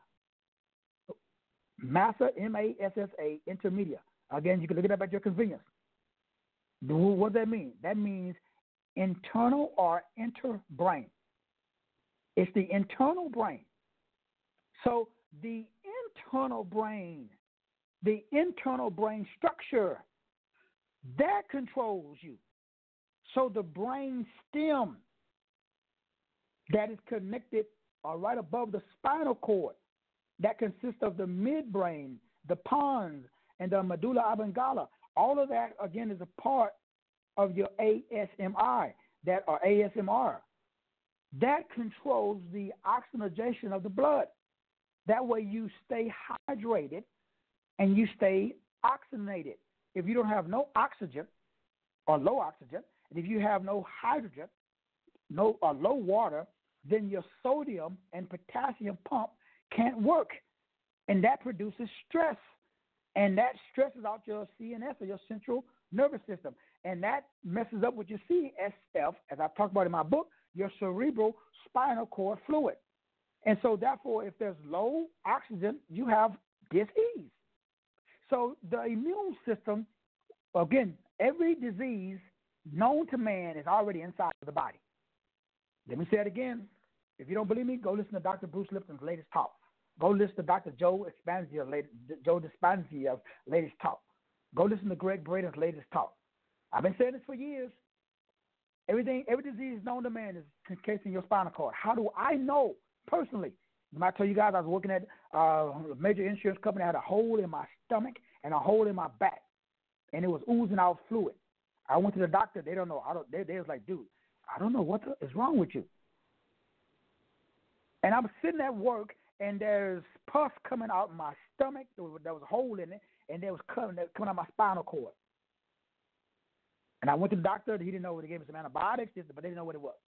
C: Massa, M A S S A, intermedia. Again, you can look it up at your convenience. What does that mean? That means internal or interbrain. It's the internal brain. So the internal brain, the internal brain structure, that controls you. So the brain stem that is connected are right above the spinal cord that consists of the midbrain, the pons, and the medulla oblongata. All of that, again, is a part of your A S M I, that or A S M R. That controls the oxygenation of the blood. That way you stay hydrated and you stay oxygenated. If you don't have no oxygen or low oxygen, and if you have no hydrogen, no or low water, then your sodium and potassium pump can't work. And that produces stress. And that stresses out your C N S or your central nervous system. And that messes up with your C S F, as I've talked about in my book, your cerebral spinal cord fluid. And so, therefore, if there's low oxygen, you have dis-ease. So the immune system, again, every disease known to man is already inside of the body. Let me say it again. If you don't believe me, go listen to Doctor Bruce Lipton's latest talk. Go listen to Doctor Joe Dispenza's Joe Dispenza's latest talk. Go listen to Greg Braden's latest talk. I've been saying this for years. Everything, every disease known to man is encasing your spinal cord. How do I know personally? I tell you guys, I was working at uh, a major insurance company. I had a hole in my stomach and a hole in my back, and it was oozing out fluid. I went to the doctor. They don't know. I don't. They, they was like, dude, I don't know what the, is wrong with you. And I'm sitting at work, and there's pus coming out of my stomach. There was, there was a hole in it, and there was coming, coming out of my spinal cord. And I went to the doctor. He didn't know what. He gave me some antibiotics, but they didn't know what it was.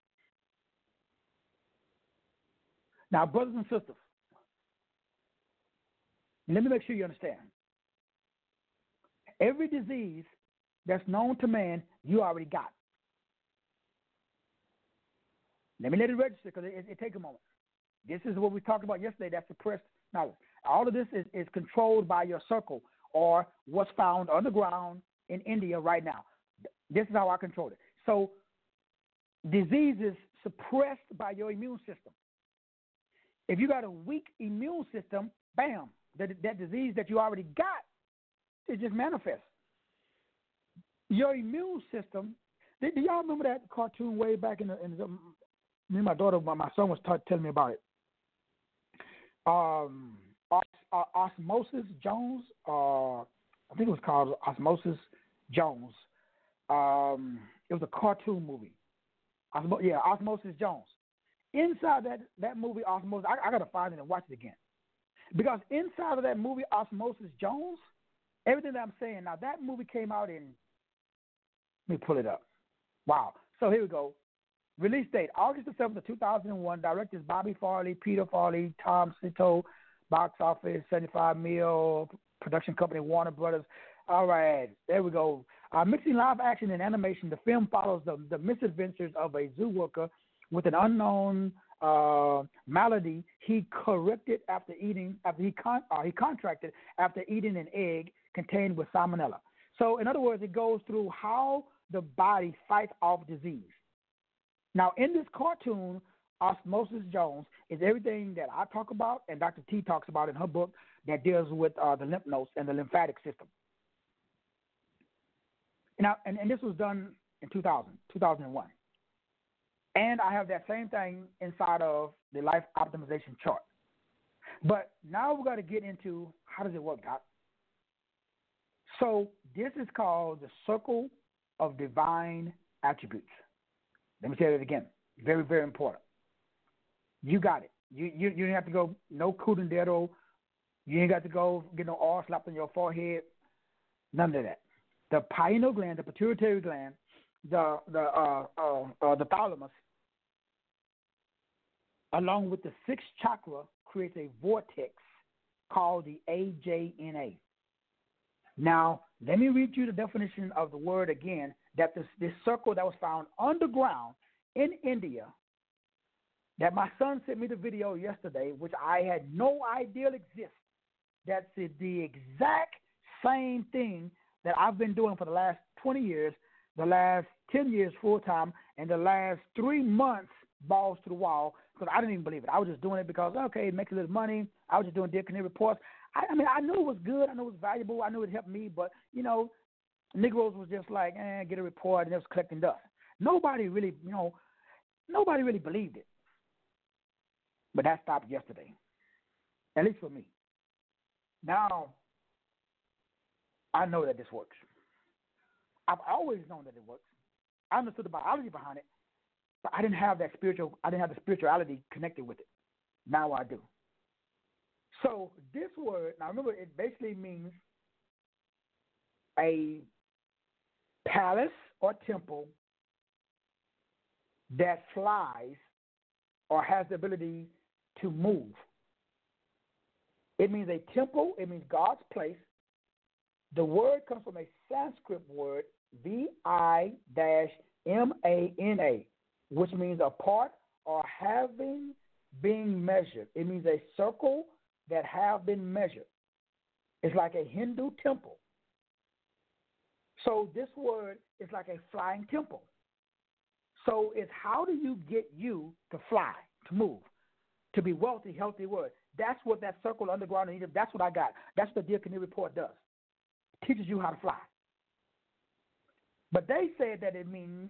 C: Now, brothers and sisters, let me make sure you understand. Every disease that's known to man, you already got. Let me let it register because it, it, it takes a moment. This is what we talked about yesterday, that suppressed knowledge. All of this is, is controlled by your circle or what's found underground in India right now. This is how I control it. So disease is suppressed by your immune system. If you got a weak immune system, bam, that, that disease that you already got, it just manifests. Your immune system, do, do y'all remember that cartoon way back in the, in the me and my daughter, my son was t- telling me about it. Um, Os, uh, Osmosis Jones, uh, I think it was called Osmosis Jones. Um, it was a cartoon movie. Osmo- yeah, Osmosis Jones. Inside that, that movie, Osmosis, I, I got to find it and watch it again. Because inside of that movie, Osmosis Jones, everything that I'm saying, now that movie came out in, let me pull it up. Wow. So here we go. Release date, August the seventh of two thousand one. Directors Bobby Farley, Peter Farley, Tom Cito. Box office, seventy-five mil. Production company, Warner Brothers. All right, there we go. Uh, mixing live action and animation, the film follows the, the misadventures of a zoo worker with an unknown uh, malady he corrected after eating, after he, con- uh, he contracted after eating an egg contained with salmonella. So, in other words, it goes through how the body fights off disease. Now, in this cartoon, Osmosis Jones is everything that I talk about and Doctor T talks about in her book that deals with uh, the lymph nodes and the lymphatic system. Now, and, and this was done in two thousand, two thousand one. And I have that same thing inside of the life optimization chart. But now we're going to get into how does it work, Doc? So this is called the circle of divine attributes. Let me say that again. Very, very important. You got it. You you you didn't have to go no Cudendero. You ain't got to go get no oil slapped on your forehead. None of that. The pineal gland, the pituitary gland, the the uh, uh, uh, the thalamus, along with the sixth chakra, creates a vortex called the A J N A. Now, let me read you the definition of the word again. That this, this circle that was found underground in India, that my son sent me the video yesterday, which I had no idea exists. That's the, the exact same thing that I've been doing for the last twenty years, the last ten years full time, and the last three months balls to the wall, because I didn't even believe it. I was just doing it because, okay, it makes a little money. I was just doing Dear Canary reports. I, I mean, I knew it was good. I knew it was valuable. I knew it helped me, but, you know, Negroes was just like, eh, get a report, and it was collecting dust. Nobody really, you know, nobody really believed it. But that stopped yesterday, at least for me. Now, I know that this works. I've always known that it works. I understood the biology behind it, but I didn't have that spiritual, I didn't have the spirituality connected with it. Now I do. So this word, now remember, it basically means a palace or temple that flies or has the ability to move. It means a temple. It means God's place. The word comes from a Sanskrit word, V I M A N A, which means a part or having been measured. It means a circle that have been measured. It's like a Hindu temple. So this word is like a flying temple. So it's how do you get you to fly, to move, to be wealthy, healthy word. That's what that circle underground in Egypt, that's what I got. That's what the Dear Canary Report does. It teaches you how to fly. But they said that it means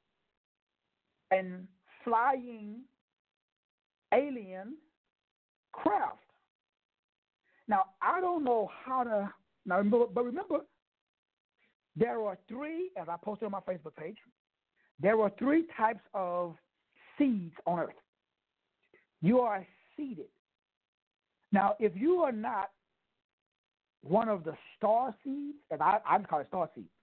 C: an flying alien craft. Now, I don't know how to, now remember, but remember, there are three, as I posted on my Facebook page, there are three types of seeds on earth. You are seeded. Now, if you are not one of the star seeds, as I, I just call it star seeds,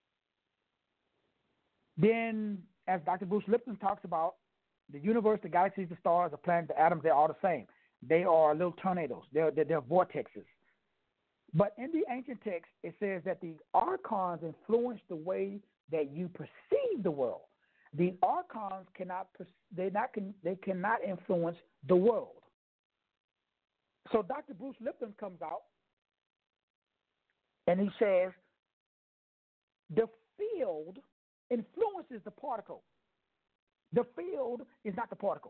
C: then, as Doctor Bruce Lipton talks about, the universe, the galaxies, the stars, the planets, the atoms, they're all the same. They are little tornadoes. They're, they're, they're vortexes. But in the ancient text, it says that the archons influence the way that you perceive the world. The archons cannot they not can they cannot influence the world. So Doctor Bruce Lipton comes out and he says the field influences the particle. The field is not the particle.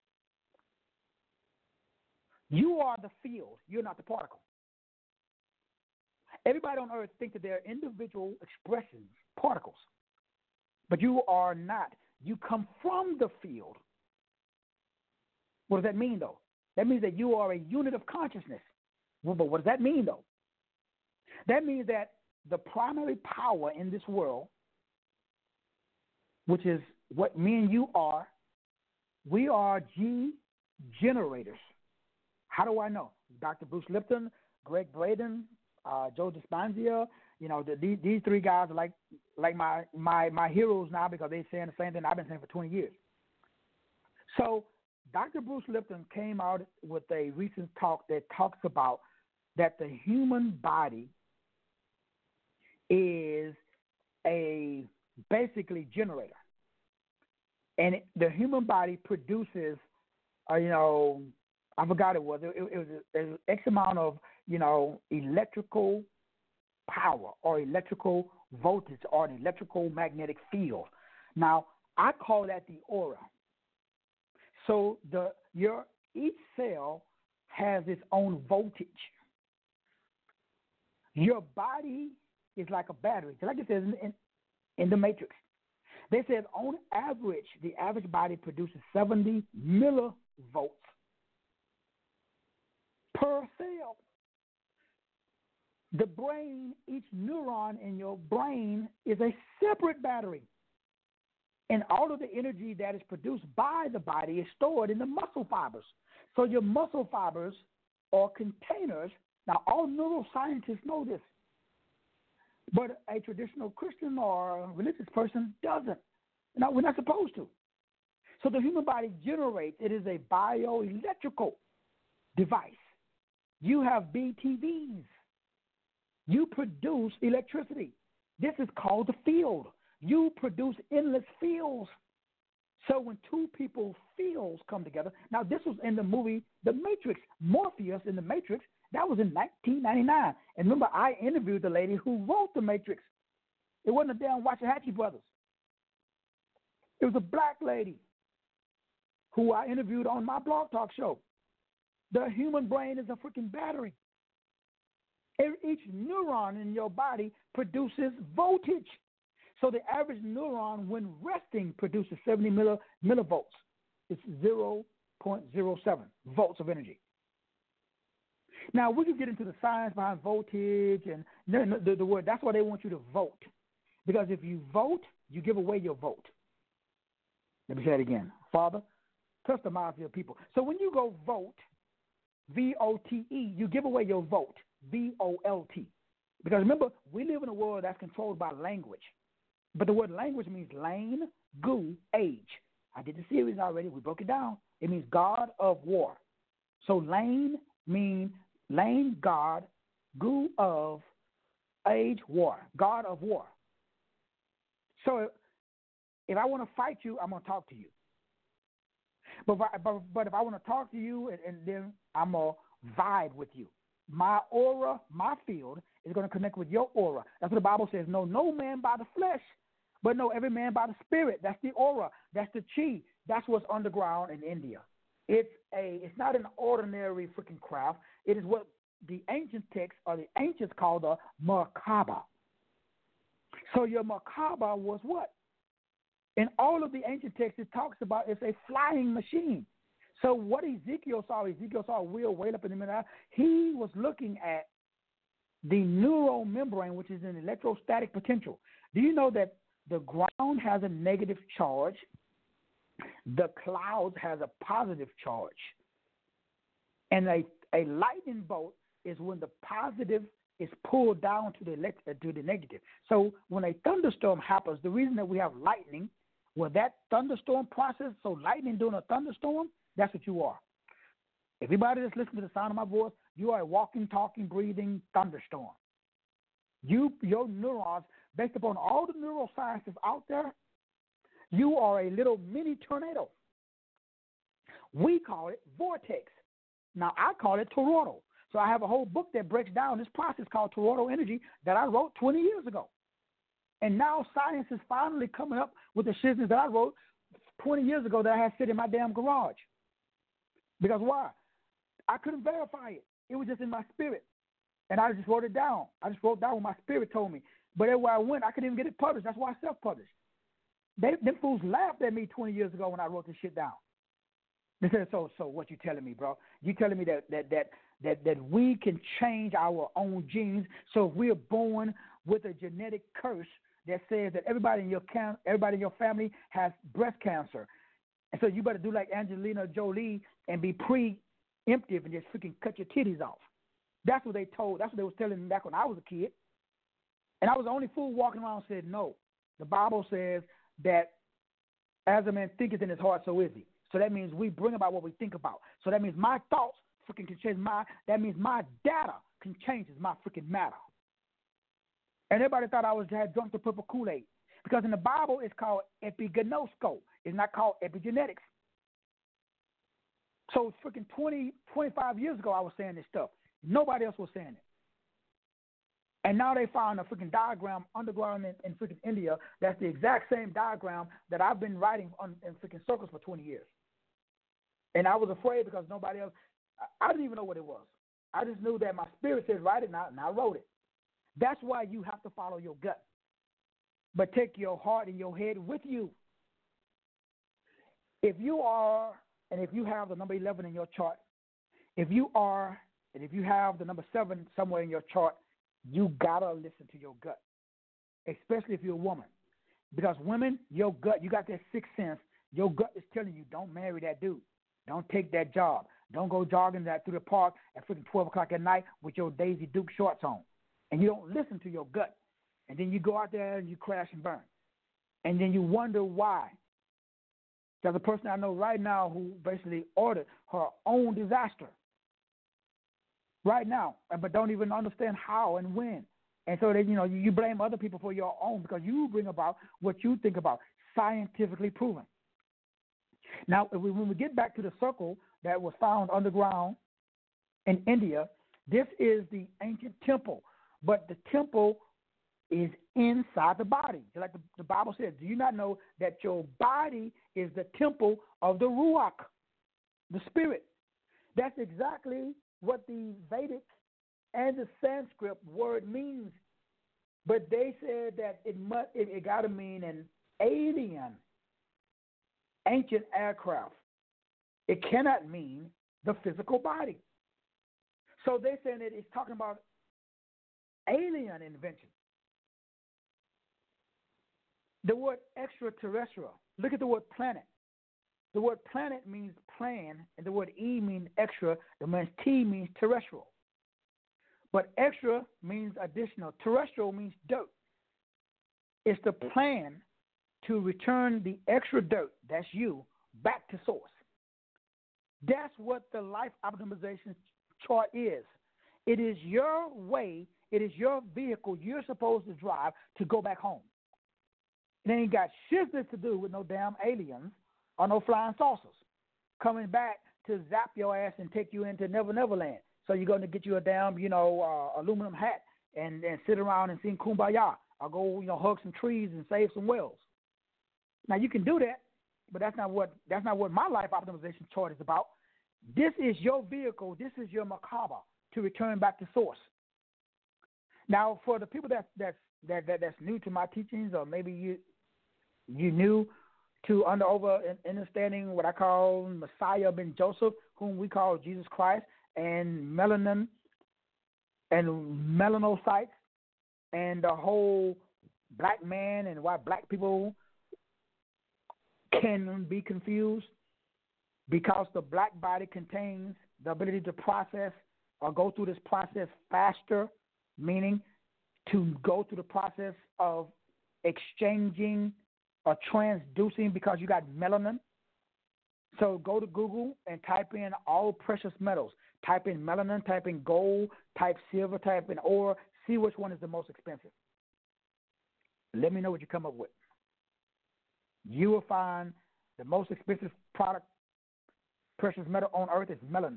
C: You are the field. You're not the particle. Everybody on earth thinks that they're individual expressions, particles. But you are not. You come from the field. What does that mean, though? That means that you are a unit of consciousness. Well, but what does that mean, though? That means that the primary power in this world, which is what me and you are, we are G generators. How do I know? Doctor Bruce Lipton, Greg Braden, uh, Joe Dispenza, you know, the, these, these three guys are like like my, my, my heroes now because they're saying the same thing I've been saying for twenty years. So Doctor Bruce Lipton came out with a recent talk that talks about that the human body is a basically generator. And it, the human body produces, uh, you know, I forgot it was. It, it, was an X amount of, you know, electrical power or electrical voltage or an electrical magnetic field. Now, I call that the aura. So the your each cell has its own voltage. Your body is like a battery. Like it says in, in, in the Matrix. They said on average, the average body produces seventy millivolts per cell. The brain, each neuron in your brain is a separate battery. And all of the energy that is produced by the body is stored in the muscle fibers. So your muscle fibers are containers. Now, all neuroscientists know this. But a traditional Christian or religious person doesn't. No, we're not supposed to. So the human body generates, it is a bioelectrical device. You have B T Vs. You produce electricity. This is called the field. You produce endless fields. So when two people's fields come together, now this was in the movie The Matrix. Morpheus in The Matrix, that was in nineteen ninety-nine. And remember, I interviewed the lady who wrote The Matrix. It wasn't a damn Waxahachie brothers. It was a black lady who I interviewed on my blog talk show. The human brain is a freaking battery. Each neuron in your body produces voltage. So the average neuron, when resting, produces seventy millivolts. It's zero point zero seven volts of energy. Now, we can get into the science behind voltage and the, the, the word. That's why they want you to vote. Because if you vote, you give away your vote. Let me say it again. Father, touch the minds of your people. So when you go vote, V O T E, you give away your vote, V O L T. Because remember, we live in a world that's controlled by language. But the word language means lane, gu, age. I did the series already. We broke it down. It means God of war. So lane means lane, God, gu of, age, war. God of war. So if I want to fight you, I'm going to talk to you. But if I, but, but if I want to talk to you, and, and then I'm going to vibe with you. My aura, my field, is going to connect with your aura. That's what the Bible says. No, no man by the flesh, but no, every man by the spirit. That's the aura. That's the chi. That's what's underground in India. It's a. It's not an ordinary freaking craft. It is what the ancient texts or the ancients call the Merkaba. So your Merkaba was what? In all of the ancient texts, it talks about it's a flying machine. So what Ezekiel saw, Ezekiel saw a wheel way up in the middle. He was looking at the neural membrane, which is an electrostatic potential. Do you know that the ground has a negative charge? The clouds has a positive charge. And a, a lightning bolt is when the positive is pulled down to the, elect- to the negative. So when a thunderstorm happens, the reason that we have lightning, well, that thunderstorm process, so lightning during a thunderstorm, that's what you are. Everybody that's listening to the sound of my voice, you are a walking, talking, breathing thunderstorm. You, your neurons, based upon all the neurosciences out there, you are a little mini tornado. We call it vortex. Now, I call it toroidal. So I have a whole book that breaks down this process called toroidal energy that I wrote twenty years ago. And now science is finally coming up with the shizness that I wrote twenty years ago that I had sit in my damn garage. Because why? I couldn't verify it. It was just in my spirit. And I just wrote it down. I just wrote down what my spirit told me. But everywhere I went, I couldn't even get it published. That's why I self-published. They, them fools laughed at me twenty years ago when I wrote this shit down. They said, so so what you telling me, bro? You telling me that that that that that we can change our own genes. So if we're born with a genetic curse that says that everybody in your can- everybody in your family has breast cancer, and so you better do like Angelina Jolie and be pre-emptive and just freaking cut your titties off. That's what they told. That's what they was telling me back when I was a kid. And I was the only fool walking around and said, no. The Bible says that as a man thinketh in his heart, so is he. So that means we bring about what we think about. So that means my thoughts freaking can change my, that means my data can change my freaking matter. And everybody thought I was had drunk the purple Kool-Aid. Because in the Bible, it's called epigenosko. It's not called epigenetics. So freaking twenty, twenty-five years ago, I was saying this stuff. Nobody else was saying it. And now they found a freaking diagram underground in, in freaking India that's the exact same diagram that I've been writing on, in freaking circles for twenty years. And I was afraid because nobody else, I, I didn't even know what it was. I just knew that my spirit said write it now, and I wrote it. That's why you have to follow your gut. But take your heart and your head with you. If you are, and if you have the number eleven in your chart, if you are, and if you have the number seven somewhere in your chart, you gotta listen to your gut, especially if you're a woman. Because women, your gut, you got that sixth sense. Your gut is telling you, don't marry that dude. Don't take that job. Don't go jogging that through the park at freaking twelve o'clock at night with your Daisy Duke shorts on. And you don't listen to your gut. And then you go out there and you crash and burn. And then you wonder why. There's a person I know right now who basically ordered her own disaster. Right now, but don't even understand how and when. And so that, you know, you blame other people for your own because you bring about what you think about, scientifically proven. Now, if we, when we get back to the circle that was found underground in India, this is the ancient temple. But the temple is inside the body. Like the, the Bible says, do you not know that your body is the temple of the Ruach, the spirit? That's exactly what the Vedic and the Sanskrit word means. But they said that it must, it, it got to mean an alien, ancient aircraft. It cannot mean the physical body. So they're saying that it's talking about alien invention. The word extraterrestrial. Look at the word planet. The word planet means plan, and the word E means extra. The word T means terrestrial. But extra means additional. Terrestrial means dirt. It's the plan to return the extra dirt, that's you, back to source. That's what the life optimization chart is. It is your way, it is your vehicle you're supposed to drive to go back home. It ain't got shit to do with no damn aliens or no flying saucers coming back to zap your ass and take you into Never Never Land. So you're going to get you a damn, you know, uh, aluminum hat and, and sit around and sing Kumbaya. Or go, you know, hug some trees and save some wells. Now you can do that, but that's not what that's not what my life optimization chart is about. This is your vehicle. This is your Merkaba to return back to source. Now, for the people that that's that, that that's new to my teachings, or maybe you you new to under over understanding what I call Messiah ben Joseph, whom we call Jesus Christ, and melanin and melanocytes. And the whole black man and why black people can be confused because the black body contains the ability to process or go through this process faster, meaning to go through the process of exchanging or transducing because you got melanin. So go to Google and type in all precious metals. Type in melanin, type in gold, type silver, type in ore. See which one is the most expensive. Let me know what you come up with. You will find the most expensive product, precious metal on earth is melanin.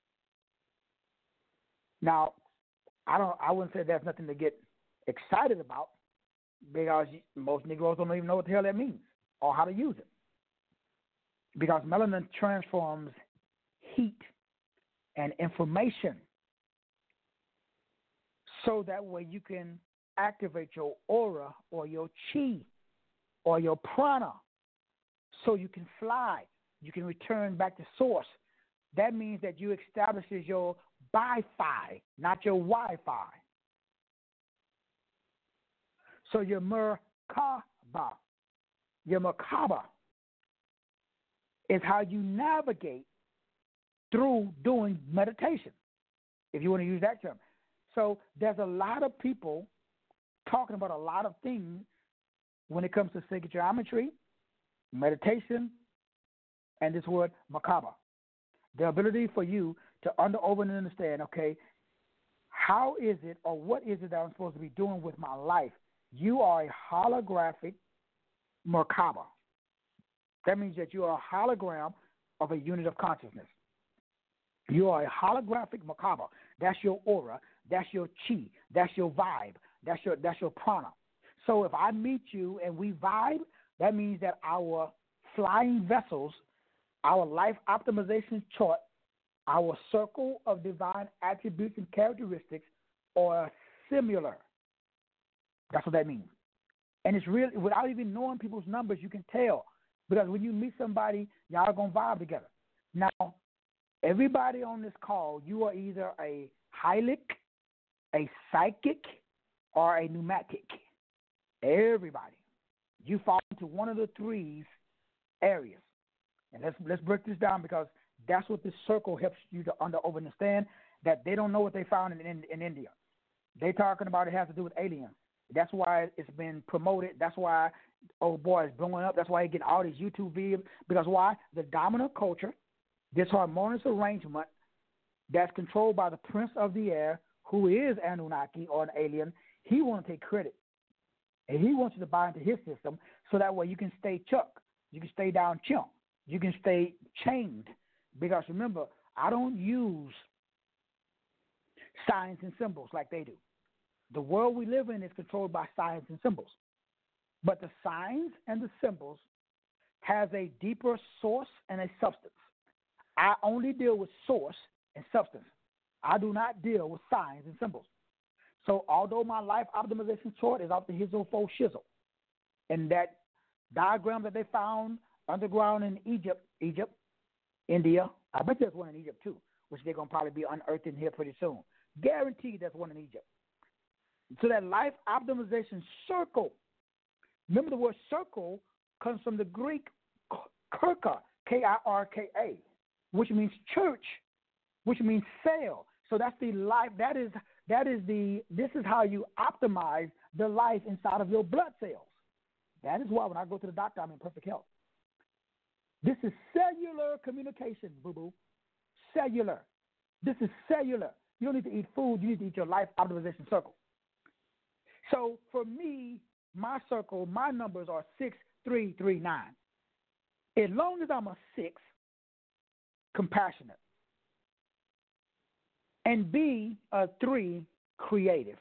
C: Now, I don't. I wouldn't say there's nothing to get excited about because most Negroes don't even know what the hell that means or how to use it. Because melanin transforms heat and information, so that way you can activate your aura or your chi or your prana so you can fly. You can return back to source. That means that you establishes your Wi-Fi, not your Wi-Fi. So your Merkaba, your Merkaba is how you navigate through doing meditation, if you want to use that term. So there's a lot of people talking about a lot of things when it comes to sacred geometry, meditation, and this word Merkaba. The ability for you to under over and understand, okay, how is it or what is it that I'm supposed to be doing with my life? You are a holographic Merkaba. That means that you are a hologram of a unit of consciousness. You are a holographic Merkaba. That's your aura. That's your chi. That's your vibe. That's your that's your prana. So if I meet you and we vibe, that means that our flying vessels, our life optimization chart, our circle of divine attributes and characteristics are similar. That's what that means. And it's really, without even knowing people's numbers, you can tell. Because when you meet somebody, y'all are going to vibe together. Now, everybody on this call, you are either a hylic, a psychic, or a pneumatic. Everybody. You fall into one of the three areas. And let's let's break this down, because that's what this circle helps you to under over understand, that they don't know what they found in, in, in India. They're talking about it has to do with aliens. That's why it's been promoted. That's why, oh boy, it's blowing up. That's why you get all these YouTube videos. Because why? The dominant culture, this harmonious arrangement that's controlled by the prince of the air, who is Anunnaki or an alien, he wants to take credit. And he wants you to buy into his system so that way you can stay chuck. You can stay down chimp. You can stay chained. Because remember, I don't use signs and symbols like they do. The world we live in is controlled by signs and symbols. But the signs and the symbols has a deeper source and a substance. I only deal with source and substance. I do not deal with signs and symbols. So although my life optimization chart is off the Hizzle Fo Shizzle, and that diagram that they found underground in Egypt, Egypt, India. I bet there's one in Egypt too, which they're going to probably be unearthing here pretty soon. Guaranteed there's one in Egypt. So that life optimization circle, remember the word circle comes from the Greek kirka, K I R K A, which means church, which means cell. So that's the life, that is, that is the, this is how you optimize the life inside of your blood cells. That is why when I go to the doctor, I'm in perfect health. This is cellular communication, boo-boo. Cellular. This is cellular. You don't need to eat food. You need to eat your life optimization circle. So for me, my circle, my numbers are six, three, three, nine. As long as I'm a six, compassionate, and B, a three, creative,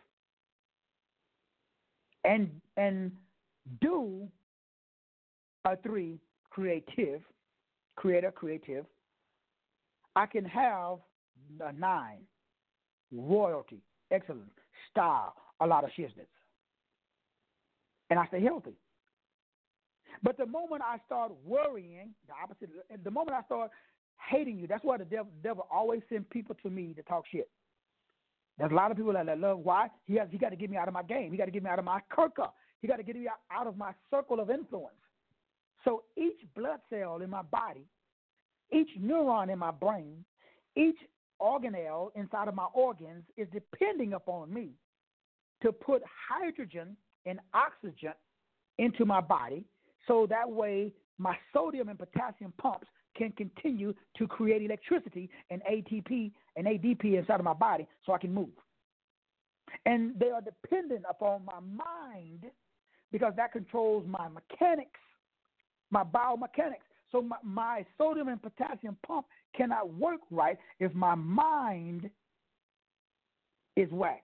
C: and and do a three, creative, creator, creative, I can have a nine, royalty, excellence, style, a lot of shiznits. And I stay healthy. But the moment I start worrying, the opposite, the moment I start hating you, that's why the devil, devil always sends people to me to talk shit. There's a lot of people that love, why? He has, he got to get me out of my game. He got to get me out of my kirka. He got to get me out of my circle of influence. So each blood cell in my body, each neuron in my brain, each organelle inside of my organs is depending upon me to put hydrogen and oxygen into my body so that way my sodium and potassium pumps can continue to create electricity and A T P and A D P inside of my body so I can move. And they are dependent upon my mind because that controls my mechanics, my biomechanics. So my, my sodium and potassium pump cannot work right if my mind is whack.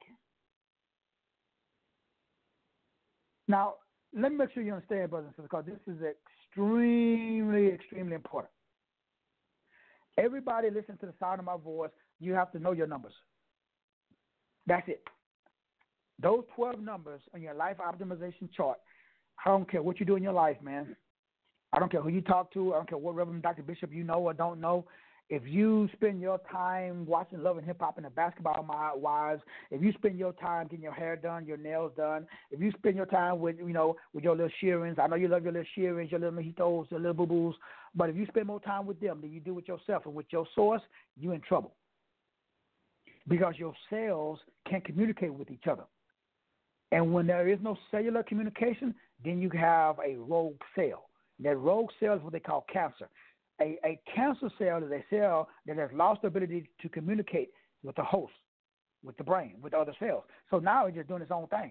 C: Now, let me make sure you understand, brothers and sisters, because this is extremely, extremely important. Everybody listen to the sound of my voice. You have to know your numbers. That's it. Those twelve numbers on your life optimization chart, I don't care what you do in your life, man. I don't care who you talk to. I don't care what Reverend Doctor Bishop you know or don't know. If you spend your time watching Love and Hip Hop and the Basketball Wives, if you spend your time getting your hair done, your nails done, if you spend your time with, you know, with your little shearings, I know you love your little shearings, your little mojitos, your little boo-boos, but if you spend more time with them than you do with yourself and with your source, you're in trouble. Because your cells can't communicate with each other. And when there is no cellular communication, then you have a rogue cell. That rogue cell is what they call cancer. A, a cancer cell is a cell that has lost the ability to communicate with the host, with the brain, with other cells. So now it's just doing its own thing.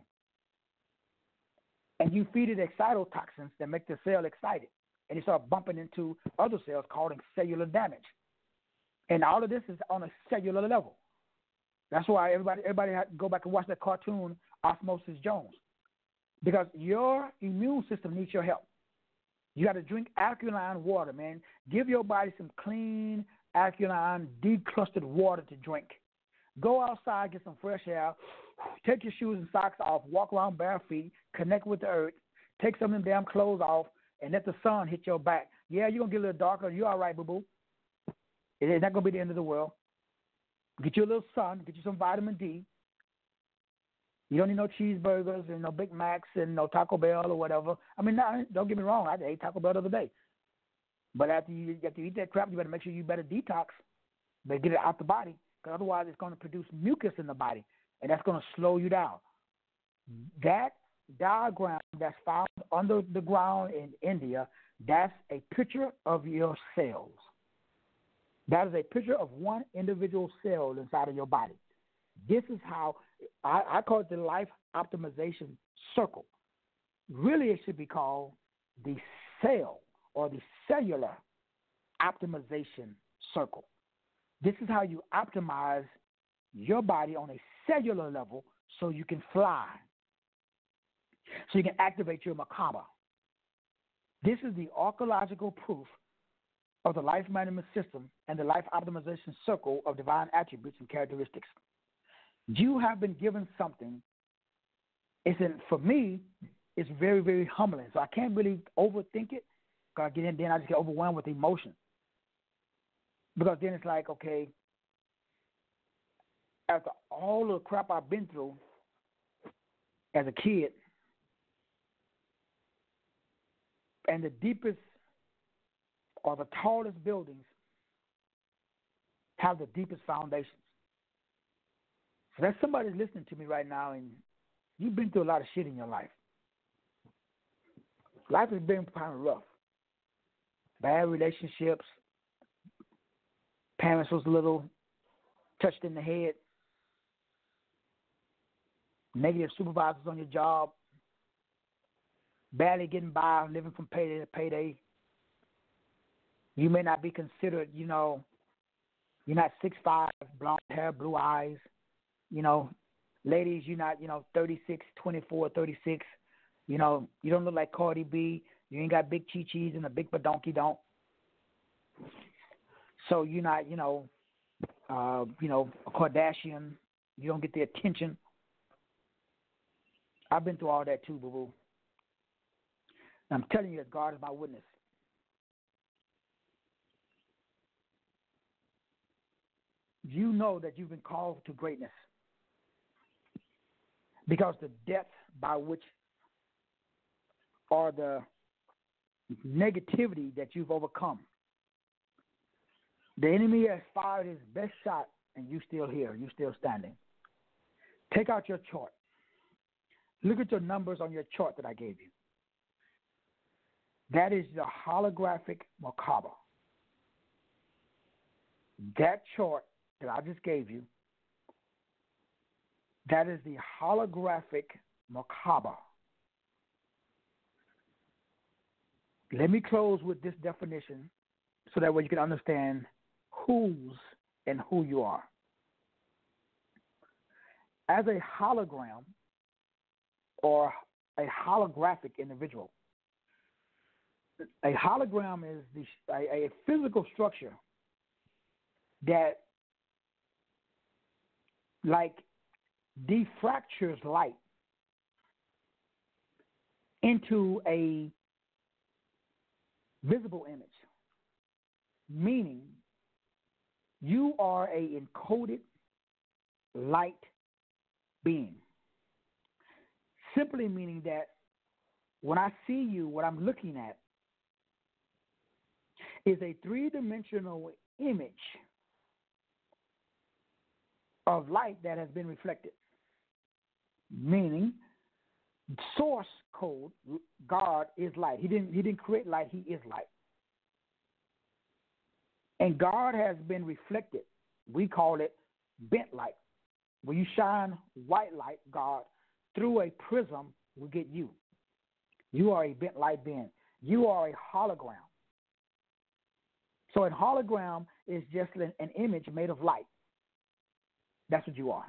C: And you feed it excitotoxins that make the cell excited. And it starts bumping into other cells, causing cellular damage. And all of this is on a cellular level. That's why everybody everybody had to go back and watch that cartoon, Osmosis Jones. Because your immune system needs your help. You got to drink alkaline water, man. Give your body some clean, alkaline, declustered water to drink. Go outside, get some fresh air. Take your shoes and socks off. Walk around bare feet. Connect with the earth. Take some of them damn clothes off and let the sun hit your back. Yeah, you're going to get a little darker. You're all right, boo-boo. It's not going to be the end of the world. Get you a little sun. Get you some vitamin D. You don't need no cheeseburgers and no Big Macs and no Taco Bell or whatever. I mean, no, don't get me wrong. I ate Taco Bell the other day. But after you, after you eat that crap, you better make sure you better detox. Better get it out the body, because otherwise it's going to produce mucus in the body, and that's going to slow you down. That diagram that's found under the ground in India, that's a picture of your cells. That is a picture of one individual cell inside of your body. This is how I, I call it the life optimization circle. Really, it should be called the cell or the cellular optimization circle. This is how you optimize your body on a cellular level so you can fly, so you can activate your Makaba. This is the archaeological proof of the life management system and the life optimization circle of divine attributes and characteristics. You have been given something. It's in, for me, it's very, very humbling. So I can't really overthink it, because I get in, then I just get overwhelmed with emotion. Because then it's like, okay, after all the crap I've been through as a kid, and the deepest or the tallest buildings have the deepest foundations. So that's somebody listening to me right now, and you've been through a lot of shit in your life. Life has been kind of rough. Bad relationships. Parents was a little touched in the head. Negative supervisors on your job. Barely getting by, living from payday to payday. You may not be considered, you know, you're not six five, blonde hair, blue eyes. You know, ladies, you're not, you know, thirty-six, twenty-four, thirty-six. You know, you don't look like Cardi B. You ain't got big chi-chis and a big badonky don't. So you're not, you know, uh, you know, a Kardashian. You don't get the attention. I've been through all that too, boo-boo. I'm telling you that God is my witness. You know that you've been called to greatness because the depth by which or the negativity that you've overcome. The enemy has fired his best shot, and you still here. You still standing. Take out your chart. Look at your numbers on your chart that I gave you. That is the holographic Merkaba. That chart that I just gave you, that is the holographic Merkaba. Let me close with this definition so that way you can understand whose and who you are. As a hologram or a holographic individual, a hologram is the, a, a physical structure that like diffractures light into a visible image, meaning you are a encoded light being. Simply meaning that when I see you, what I'm looking at is a three-dimensional image of light that has been reflected. Meaning, source code, God is light. He didn't, he didn't create light, he is light. And God has been reflected. We call it bent light. When you shine white light, God, through a prism, will get you. You are a bent light being. You are a hologram. So a hologram is just an, an image made of light. That's what you are.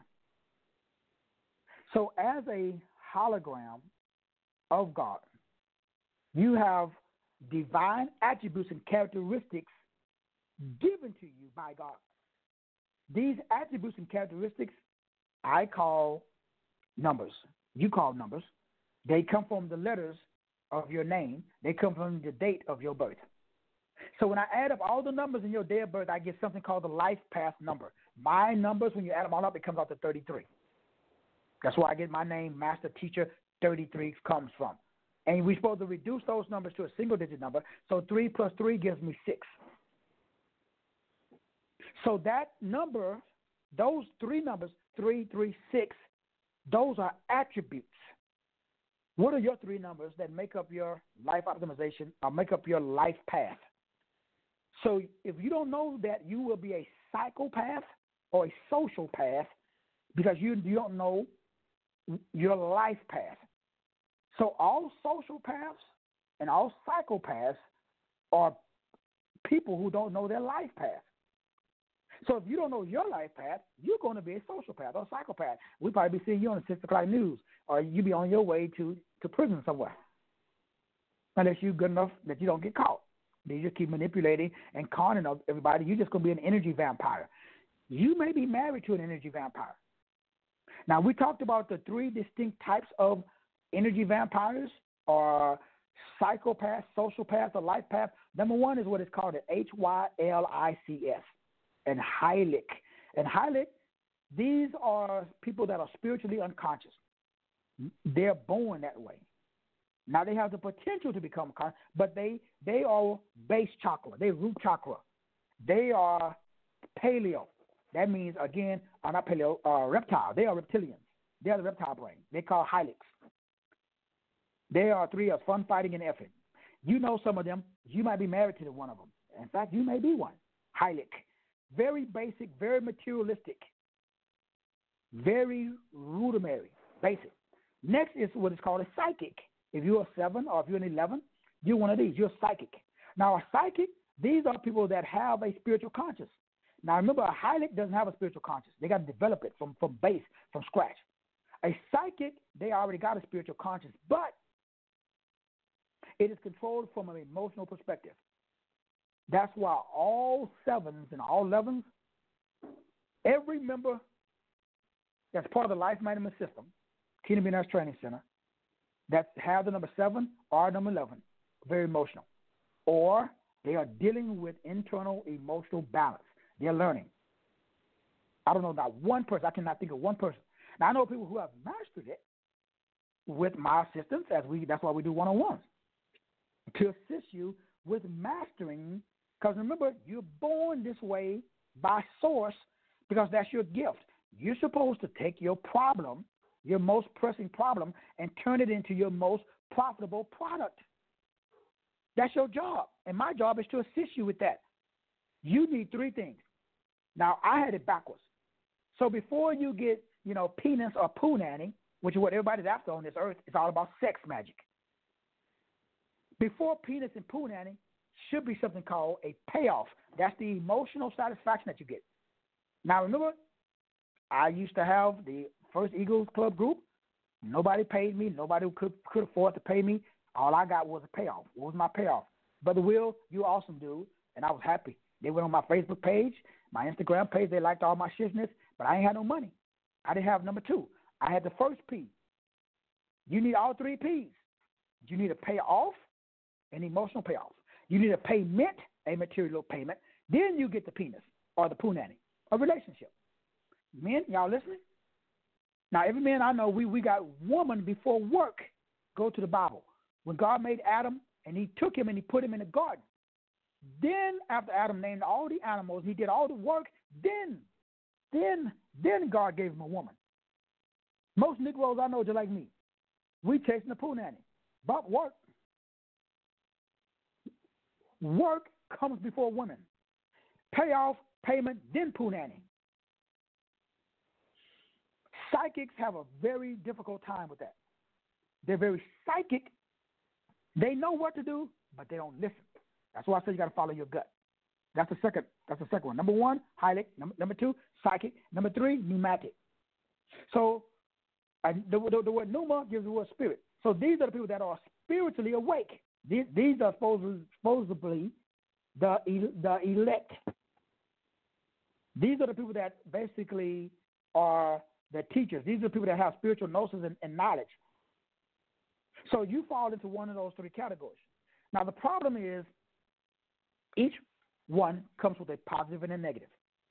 C: So as a hologram of God, you have divine attributes and characteristics given to you by God. These attributes and characteristics I call numbers. You call numbers. They come from the letters of your name. They come from the date of your birth. So when I add up all the numbers in your day of birth, I get something called the life path number. My numbers, when you add them all up, it comes out to thirty-three. That's where I get my name, Master Teacher thirty-three, comes from. And we're supposed to reduce those numbers to a single-digit number. So three plus three gives me six. So that number, those three numbers, three, three, six, those are attributes. What are your three numbers that make up your life optimization or make up your life path? So if you don't know that, you will be a psychopath or a social path because you, you don't know your life path. So all social paths and all psychopaths are people who don't know their life path. So if you don't know your life path, you're going to be a sociopath or a psychopath. We'll probably be seeing you on the six o'clock news, or you be on your way to, to prison somewhere. Unless you're good enough that you don't get caught. They just keep manipulating and conning everybody. You're just going to be an energy vampire. You may be married to an energy vampire. Now, we talked about the three distinct types of energy vampires or psychopaths, sociopaths, or life path. Number one is what is called an H Y L I C S. and Hylic. And Hylic, these are people that are spiritually unconscious. They're born that way. Now they have the potential to become conscious, but they they are base chakra. They root chakra. They are paleo. That means, again, uh, not paleo, uh, reptile. They are reptilians. They are the reptile brain. They call Hylics. They are three of fun, fighting, and effort. You know some of them. You might be married to one of them. In fact, you may be one. Hylic. Very basic, very materialistic, very rudimentary, basic. Next is what is called a psychic. If you're a seven or if you're an eleven, you're one of these. You're psychic. Now, a psychic, these are people that have a spiritual conscience. Now, remember, a Hylic doesn't have a spiritual conscience. They got to develop it from, from base, from scratch. A psychic, they already got a spiritual conscience, but it is controlled from an emotional perspective. That's why all sevens and all elevens, every member that's part of the Life Management System, Kingdom Millionaires Training Center, that have the number seven or number eleven, very emotional. Or they are dealing with internal emotional balance. They're learning. I don't know, not one person. I cannot think of one person. Now, I know people who have mastered it with my assistance, as we that's why we do one-on-ones, to assist you with mastering. Because remember, you're born this way by source because that's your gift. You're supposed to take your problem, your most pressing problem, and turn it into your most profitable product. That's your job. And my job is to assist you with that. You need three things. Now, I had it backwards. So before you get, you know, penis or poo nanny, which is what everybody's after on this earth, it's all about sex magic. Before penis and poo nanny should be something called a payoff. That's the emotional satisfaction that you get. Now, remember, I used to have the First Eagles Club group. Nobody paid me. Nobody could, could afford to pay me. All I got was a payoff. What was my payoff? Brother Will, you awesome dude, and I was happy. They went on my Facebook page, my Instagram page. They liked all my shitness, but I ain't had no money. I didn't have number two. I had the first P. You need all three P's. You need a payoff, an emotional payoff. You need a payment, a material payment. Then you get the penis or the poo nanny, a relationship. Men, y'all listening? Now, every man I know, we, we got woman before work. Go to the Bible. When God made Adam and he took him and he put him in the garden, then after Adam named all the animals, he did all the work, then, then, then God gave him a woman. Most Negroes I know just like me. We chasing the poo nanny. But work. Work comes before women. Payoff, payment, then poo nanny. Psychics have a very difficult time with that. They're very psychic. They know what to do, but they don't listen. That's why I say you got to follow your gut. That's the second. That's the second one. Number one, Hylic. Number, number two, psychic. Number three, pneumatic. So uh, the, the, the word pneuma gives the word spirit. So these are the people that are spiritually awake. These, these are supposedly, supposedly the the elect. These are the people that basically are the teachers. These are the people that have spiritual gnosis and, and knowledge. So you fall into one of those three categories. Now the problem is each one comes with a positive and a negative.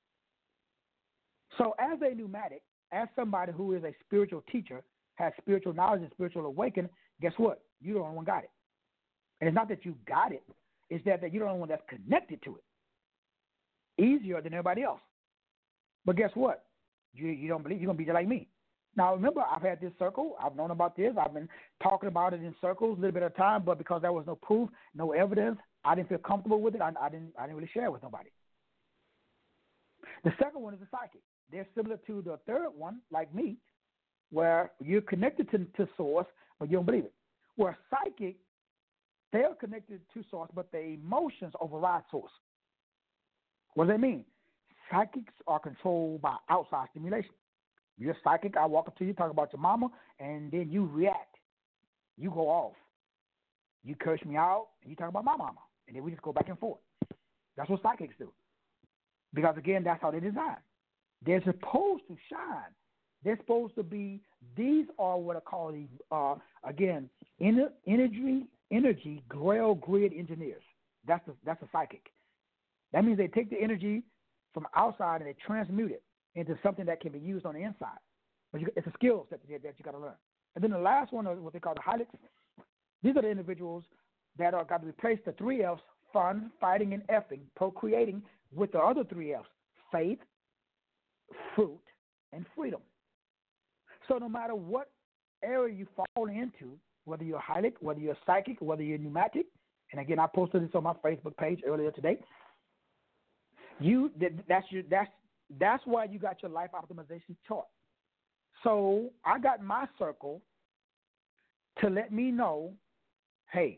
C: So as a pneumatic, as somebody who is a spiritual teacher, has spiritual knowledge and spiritual awakening, guess what? You're the only one got it. And it's not that you got it, it's that, that you're the only one that's connected to it. Easier than everybody else. But guess what? You, you don't believe you're going to be just like me. Now, remember, I've had this circle. I've known about this. I've been talking about it in circles a little bit of time, but because there was no proof, no evidence, I didn't feel comfortable with it. I, I didn't I didn't really share it with nobody. The second one is the psychic. They're similar to the third one, like me, where you're connected to, to source, but you don't believe it. Where psychic, they are connected to source, but the emotions override source. What does that mean? Psychics are controlled by outside stimulation. You're psychic, I walk up to you, talk about your mama, and then you react. You go off. You curse me out, and you talk about my mama. And then we just go back and forth. That's what psychics do. Because, again, that's how they're designed. They're supposed to shine. They're supposed to be, these are what I call, the, uh, again, energy, energy grail grid engineers. That's a, that's a psychic. That means they take the energy from outside and they transmute it into something that can be used on the inside. But you, it's a skill set that, that you got to learn. And then the last one is what they call the hylics. These are the individuals that are got to replace the three F's: fun, fighting, and effing, procreating, with the other three F's: faith, fruit, and freedom. So no matter what area you fall into, whether you're a hylic, whether you're a psychic, whether you're pneumatic, and again, I posted this on my Facebook page earlier today. You that's your that's that's why you got your life optimization chart. So I got my circle to let me know, hey,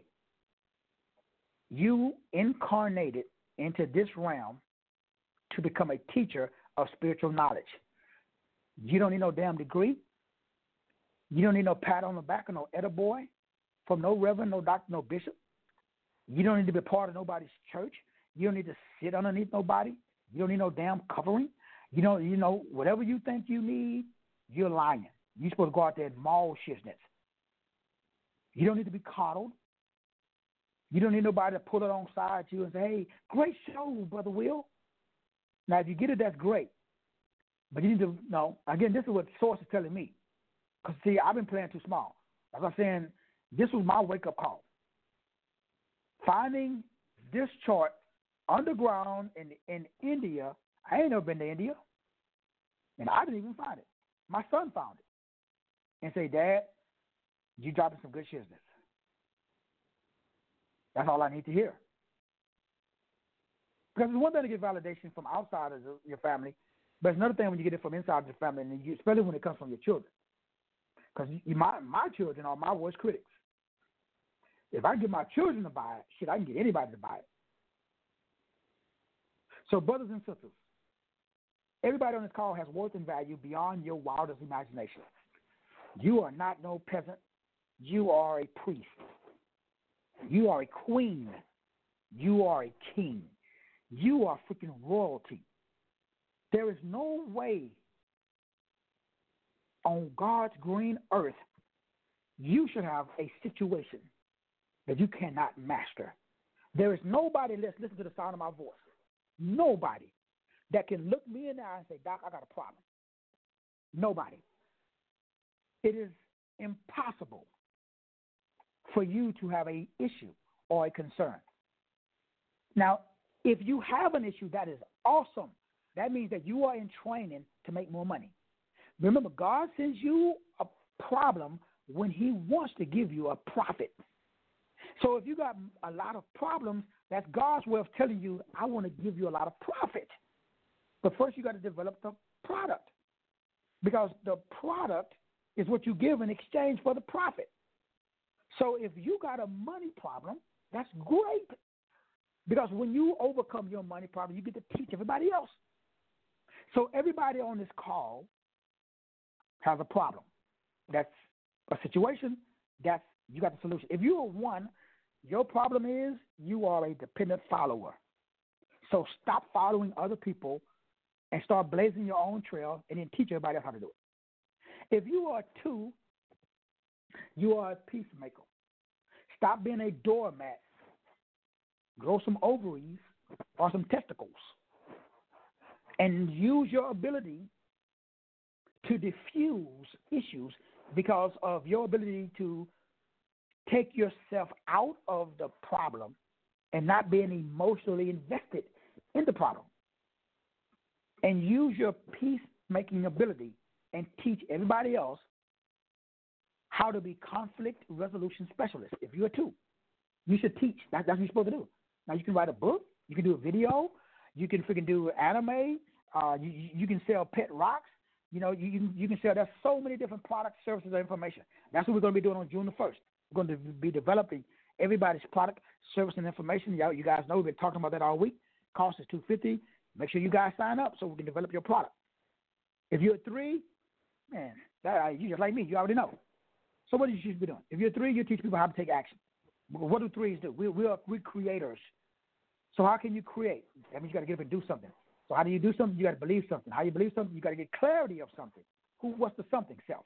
C: you incarnated into this realm to become a teacher of spiritual knowledge. You don't need no damn degree. You don't need no pat on the back or no attaboy from no reverend, no doctor, no bishop. You don't need to be part of nobody's church. You don't need to sit underneath nobody. You don't need no damn covering. You know, you know, whatever you think you need, you're lying. You're supposed to go out there and maul shiznits. You don't need to be coddled. You don't need nobody to pull it alongside you and say, hey, great show, Brother Will. Now, if you get it, that's great. But you need to know, again, this is what Source is telling me. Because, see, I've been playing too small. As I'm saying, this was my wake-up call. Finding this chart underground in in India, I ain't never been to India, and I didn't even find it. My son found it and say, Dad, you dropping some good shizness. That's all I need to hear. Because it's one thing to get validation from outside of your family, but it's another thing when you get it from inside of your family, and you, especially when it comes from your children. Because my, my children are my worst critics. If I get my children to buy it, shit, I can get anybody to buy it. So, brothers and sisters, everybody on this call has worth and value beyond your wildest imagination. You are not no peasant. You are a priest. You are a queen. You are a king. You are freaking royalty. There is no way on God's green earth you should have a situation that you cannot master. There is nobody, let's listen to the sound of my voice, nobody that can look me in the eye and say, Doc, I got a problem. Nobody. It is impossible for you to have an issue or a concern. Now, if you have an issue, that is awesome. That means that you are in training to make more money. Remember, God sends you a problem when he wants to give you a profit. So if you got a lot of problems, that's God's way of telling you, I want to give you a lot of profit. But first you got to develop the product, because the product is what you give in exchange for the profit. So if you got a money problem, that's great, because when you overcome your money problem, you get to teach everybody else. So everybody on this call has a problem. That's a situation. That's you got the solution. If you are one, your problem is you are a dependent follower. So stop following other people and start blazing your own trail and then teach everybody else how to do it. If you are two, you are a peacemaker. Stop being a doormat. Grow some ovaries or some testicles and use your ability to diffuse issues because of your ability to take yourself out of the problem and not being emotionally invested in the problem. And use your peacemaking ability and teach everybody else how to be conflict resolution specialists. If you're two, you should teach. That, that's what you're supposed to do. Now, you can write a book. You can do a video. You can freaking do anime. Uh, you, you can sell pet rocks. You know, you, you, you can sell. There's so many different products, services, and information. That's what we're going to be doing on June the first. We're going to be developing everybody's product, service, and information. Y'all, you guys know we've been talking about that all week. Cost is two hundred fifty dollars. Make sure you guys sign up so we can develop your product. If you're three, man, that, you just like me. You already know. So what do you should be doing? If you're three, you teach people how to take action. What do threes do? We, we are we're creators. So how can you create? That means you got to get up and do something. So how do you do something? You got to believe something. How you believe something? You got to get clarity of something. Who? What's the something? Self.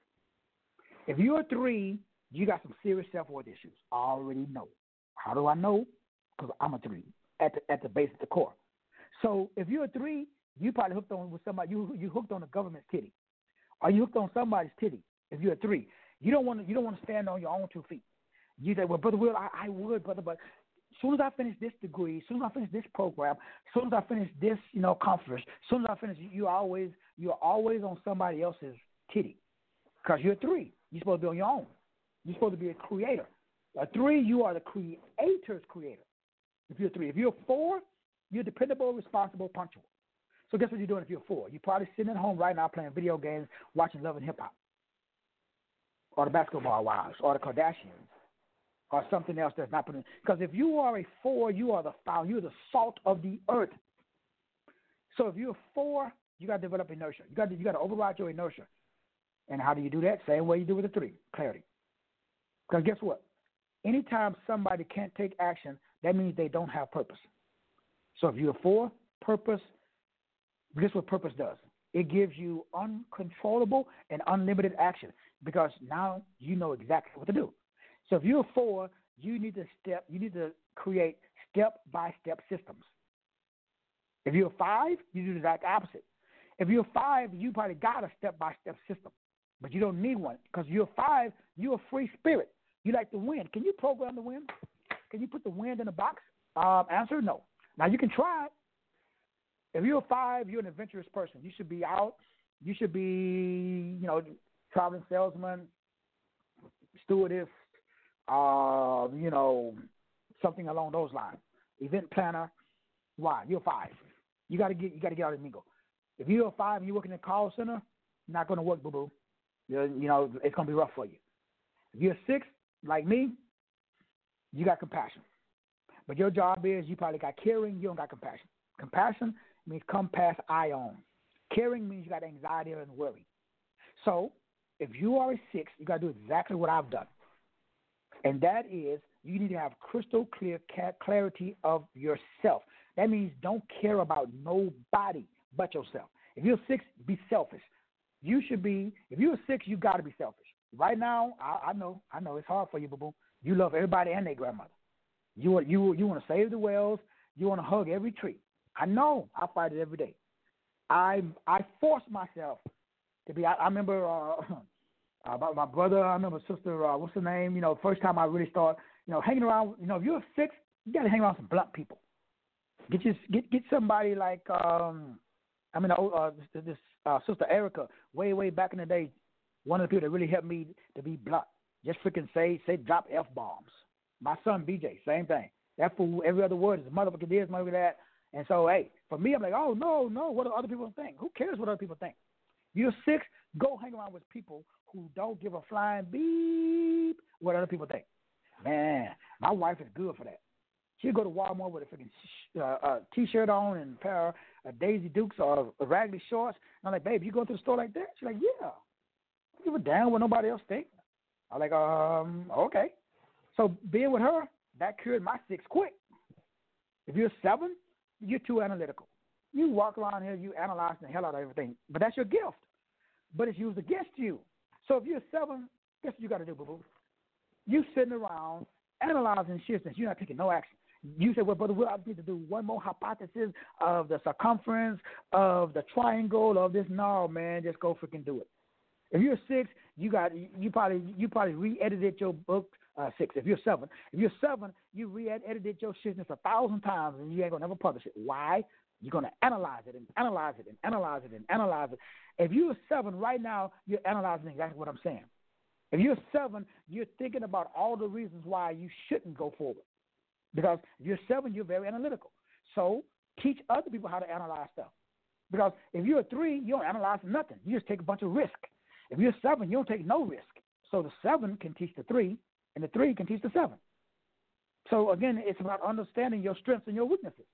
C: If you're a three, you got some serious self-worth issues. I already know. How do I know? Because I'm a three at the, at the base, at the core. So if you're a three, you probably hooked on with somebody. You you hooked on the government's titty, or you hooked on somebody's titty. If you're a three, you don't want to you don't want to stand on your own two feet. You say, well, Brother Will, I, I would, brother, but as soon as I finish this degree, as soon as I finish this program, as soon as I finish this, you know, conference, as soon as I finish, you always you're always on somebody else's titty, because you're a three. You're supposed to be on your own. You're supposed to be a creator. A three, you are the creator's creator. If you're a three, if you're a four, you're dependable, responsible, punctual. So guess what you're doing if you're a four? You're probably sitting at home right now playing video games, watching Love and Hip Hop, or the Basketball Wives, or the Kardashians, or something else that's not putting. Because if you are a four, you are the foul. You're the salt of the earth. So if you're a four, you got to develop inertia. You got to you got to override your inertia. And how do you do that? Same way you do with a three, clarity. Because guess what? Anytime somebody can't take action, that means they don't have purpose. So if you're a four, purpose, guess what purpose does? It gives you uncontrollable and unlimited action, because now you know exactly what to do. So if you're a four, you need to step, you need to create step-by-step systems. If you're a five, you do the exact opposite. If you're a five, you probably got a step-by-step system, but you don't need one, because you're a five, you're a free spirit. You like the wind. Can you program the wind? Can you put the wind in a box? Um, answer, no. Now, you can try it. If you're a five, you're an adventurous person. You should be out. You should be, you know, traveling salesman, stewardess, uh, you know, something along those lines. Event planner. Why? You're a five. You got to get you got to get out and mingle. If you're a five and you're working in a call center, not going to work, boo-boo. You're, you know, it's going to be rough for you. If you're a six, like me, you got compassion. But your job is you probably got caring, you don't got compassion. Compassion means come past I on. Caring means you got anxiety and worry. So if you are a six, you got to do exactly what I've done. And that is you need to have crystal clear clarity of yourself. That means don't care about nobody but yourself. If you're a six, be selfish. You should be, if you're a six, you got to be selfish. Right now, I, I know, I know it's hard for you, boo-boo. You love everybody and their grandmother. You you you want to save the whales. You want to hug every tree. I know. I fight it every day. I I force myself to be. I, I remember uh, about my brother. I remember sister. Uh, what's her name? You know, first time I really started. You know, hanging around. You know, if you're a six, you got to hang around some blunt people. Get your, get get somebody like um, I mean, uh, this, this uh, sister Erica. Way way back in the day. One of the people that really helped me to be blunt. Just freaking say, say, drop F-bombs. My son, B J, same thing. That fool, every other word is motherfucker this, motherfucker that. And so, hey, for me, I'm like, oh, no, no, what do other people think? Who cares what other people think? You're six, go hang around with people who don't give a flying beep what other people think. Man, my wife is good for that. She'll go to Walmart with a freaking uh, uh, T-shirt on and a pair of uh, Daisy Dukes or uh, raggedy shorts. And I'm like, babe, you go to the store like that? She's like, yeah. Give a damn what nobody else think. I'm like, um, okay. So being with her, that cured my six quick. If you're seven, you're too analytical. You walk around here, you analyze the hell out of everything. But that's your gift. But it's used against you. So if you're seven, guess what you got to do, boo-boo? You sitting around analyzing shit since you're not taking no action. You say, well, brother, Will, I need to do one more hypothesis of the circumference, of the triangle, of this. No, man, just go freaking do it. If you're six, you got you probably you probably re-edited your book. Uh, six. If you're seven, if you're seven, you re-edited your shit a thousand times, and you ain't gonna never publish it. Why? You're gonna analyze it and analyze it and analyze it and analyze it. If you're seven right now, you're analyzing exactly what I'm saying. If you're seven, you're thinking about all the reasons why you shouldn't go forward. Because if you're seven, you're very analytical. So teach other people how to analyze stuff. Because if you're a three, you don't analyze nothing. You just take a bunch of risk. If you're seven, you don't take no risk. So the seven can teach the three, and the three can teach the seven. So, again, it's about understanding your strengths and your weaknesses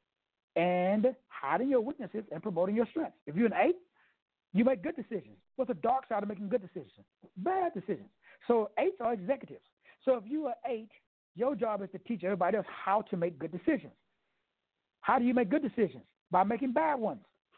C: and hiding your weaknesses and promoting your strengths. If you're an eight, you make good decisions. What's the dark side of making good decisions? Bad decisions. So eights are executives. So if you are eight, your job is to teach everybody else how to make good decisions. How do you make good decisions? By making bad ones.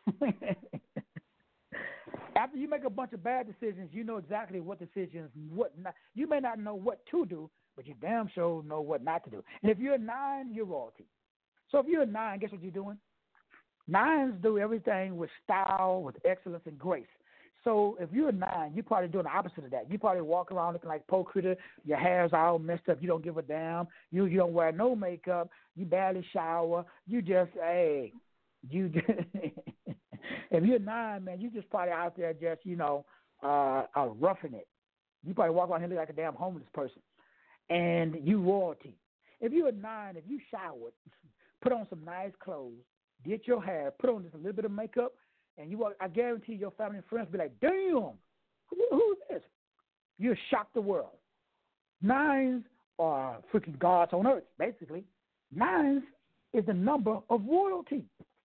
C: After you make a bunch of bad decisions, you know exactly what decisions, what not. You may not know what to do, but you damn sure know what not to do. And if you're a nine, you're royalty. So if you're a nine, guess what you're doing? Nines do everything with style, with excellence, and grace. So if you're a nine, you're probably doing the opposite of that. You probably walk around looking like Po Critter. Your hair's all messed up. You don't give a damn. You you don't wear no makeup. You barely shower. You just hey, you. Just if you're a nine, man, you just probably out there just you know uh, uh roughing it. You probably walk around here looking like a damn homeless person, and you royalty. If you're a nine, if you showered, put on some nice clothes, did your hair, put on just a little bit of makeup. And you, I guarantee your family and friends will be like, damn, who, who's this? You'll shock the world. Nines are freaking gods on earth, basically. Nines is the number of royalty.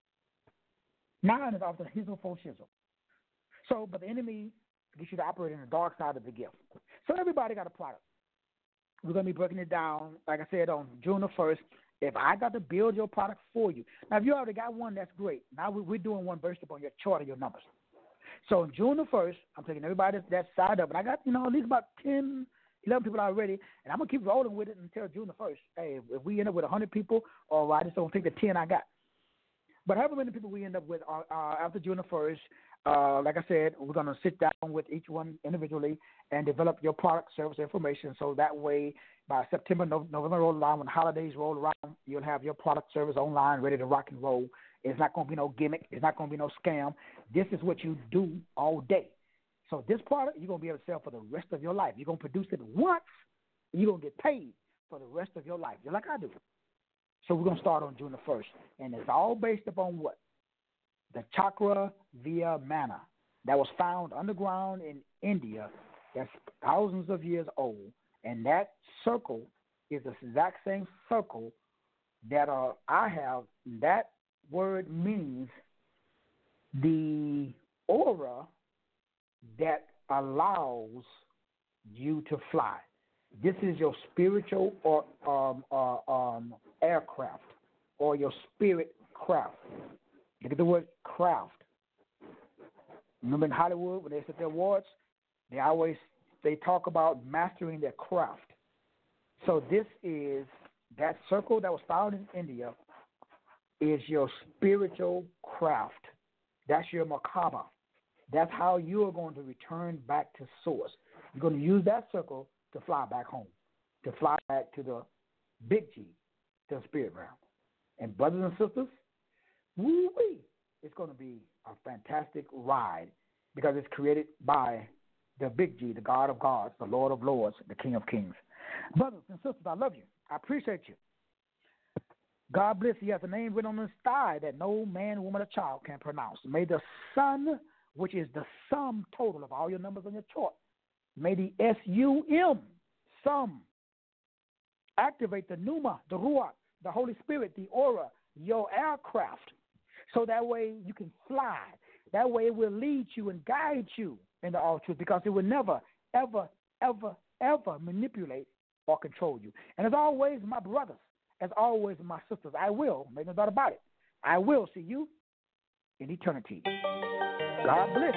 C: Nine is often hizzle for shizzle. So, but the enemy gets you to operate in the dark side of the gift. So everybody got a product. We're going to be breaking it down, like I said, on June the first. If I got to build your product for you. Now, if you already got one, that's great. Now we're doing one based upon your chart of your numbers. So on June the first, I'm taking everybody that's signed up. And I got, you know, at least about ten, eleven people already. And I'm going to keep rolling with it until June the first. Hey, if we end up with one hundred people, or I just don't take the ten I got. But however many people we end up with uh, uh, after June the first, uh, like I said, we're going to sit down with each one individually and develop your product, service, information. So that way, by September, November roll around, when holidays roll around, you'll have your product, service online ready to rock and roll. It's not going to be no gimmick. It's not going to be no scam. This is what you do all day. So this product, you're going to be able to sell for the rest of your life. You're going to produce it once, and you're going to get paid for the rest of your life, just like I do. So we're going to start on June the first. And it's all based upon what? The chakra via mana that was found underground in India that's thousands of years old. And that circle is the exact same circle that uh, I have. That word means the aura that allows you to fly. This is your spiritual or um, uh, um, aircraft or your spirit craft. Look at the word craft. Remember in Hollywood when they set their awards, they always they talk about mastering their craft. So this is that circle that was found in India is your spiritual craft. That's your Merkaba. That's how you are going to return back to source. You're going to use that circle to fly back home, to fly back to the big G, to the spirit realm. And brothers and sisters, woo-wee, it's going to be a fantastic ride because it's created by the big G, the God of gods, the Lord of lords, the King of kings. Brothers and sisters, I love you. I appreciate you. God bless you. He has a name written on his thigh that no man, woman, or child can pronounce. May the sun, which is the sum total of all your numbers on your chart, may the S U M, sum, activate the Pneuma, the Ruach, the Holy Spirit, the aura, your aircraft, so that way you can fly. That way it will lead you and guide you in the all truth because it will never, ever, ever, ever manipulate or control you. And as always, my brothers, as always, my sisters, I will, make no doubt about it, I will see you in eternity. God bless.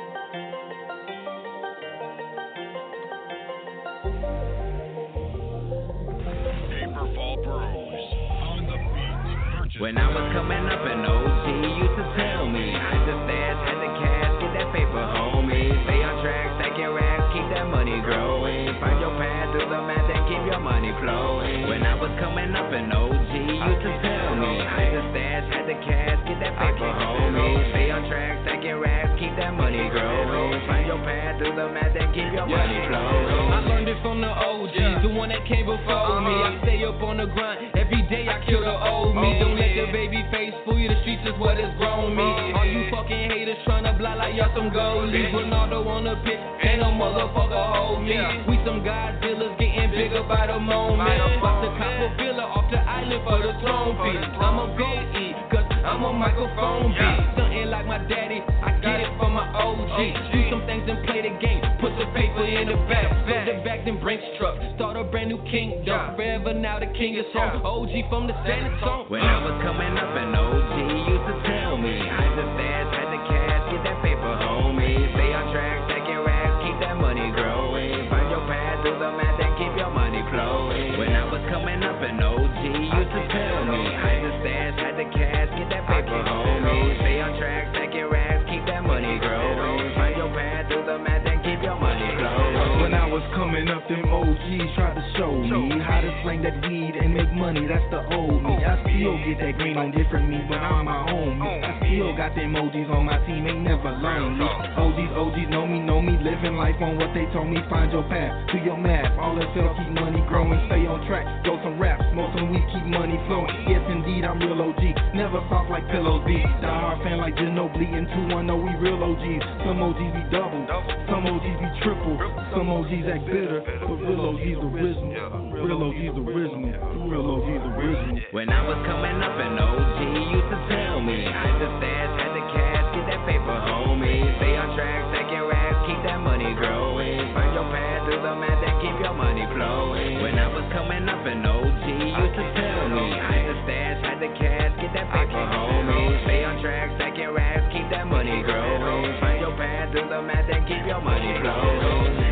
B: When I was coming up in O G, used to tell me I just stash at the cash, get that paper, homie. Stay on track, stack your racks, keep that money growing. Find your path through the math and keep your money flowing. When I was coming up in O G, used to tell me I just stash at the cash, get that paper, homie. Stay on track, stack your racks, keep that money growing. Find your path through the math and keep your money flowing. I learned it from the O Gs, the one that came before me. I stay up on the grind, every day I kill the old me. Don't let the baby face fool you, the streets is what has grown me. All you fucking haters tryna block like y'all some goalies. Ronaldo on the pitch, ain't no motherfucker hold me. We some Godzillas getting bigger by the moment. About to cop a villa off the island for the throne piece. I'ma go eat, cause I'm a microphone beat. Something like my daddy, I get it from my O G. Do some things and play the game, put the paper in the back. Flip the back, then Brinks truck. Start a brand new kingdom. Forever now the king is home. O G from the San Antonio. When I was coming up in O G, used to tell me I just stash at the cash, get that paper, homie. Stay on track, stack your racks, keep that money growing. Find your path through the math and keep your money flowing. When I was coming up and O G used to tell me, had the stash, had the cash, get that paper, homie. Stay on track, stack your racks, keep that money growing. Find your path through the math and keep your money flowing.
D: When I was coming up, them O Gs tried to show me how to slang that weed and make money. That's the old me. I still get that green on different me, but I'm my own me. I still got them O Gs on my team, ain't never lonely. O Gs, O Gs know me, know me, living life on what they told me. Find your path, do your math. All else else, keep money growing, stay on track. Go some raps, smoke some weed, keep money flowing. Yes, indeed, I'm real O G. Never soft like Pillow B. Die hard fan like Ginobili and two one oh, we real O Gs. Some O Gs be double, some O Gs be triple, some O Gs act bitter, but real O Gs original. Real O Gs original. Real O Gs original.
B: When I was coming up, an O G used to tell me, had the stash, had the cash, get that paper, homie. Stay on track, stack your racks, keep that money growing. Find your path through the math and keep your money flowing. When I was coming up, an O G used to tell me, had the stash, had the cash, get that paper, homie. Stay on track, stack your racks, keep that money growing. Find your path through the math and keep your money flowing.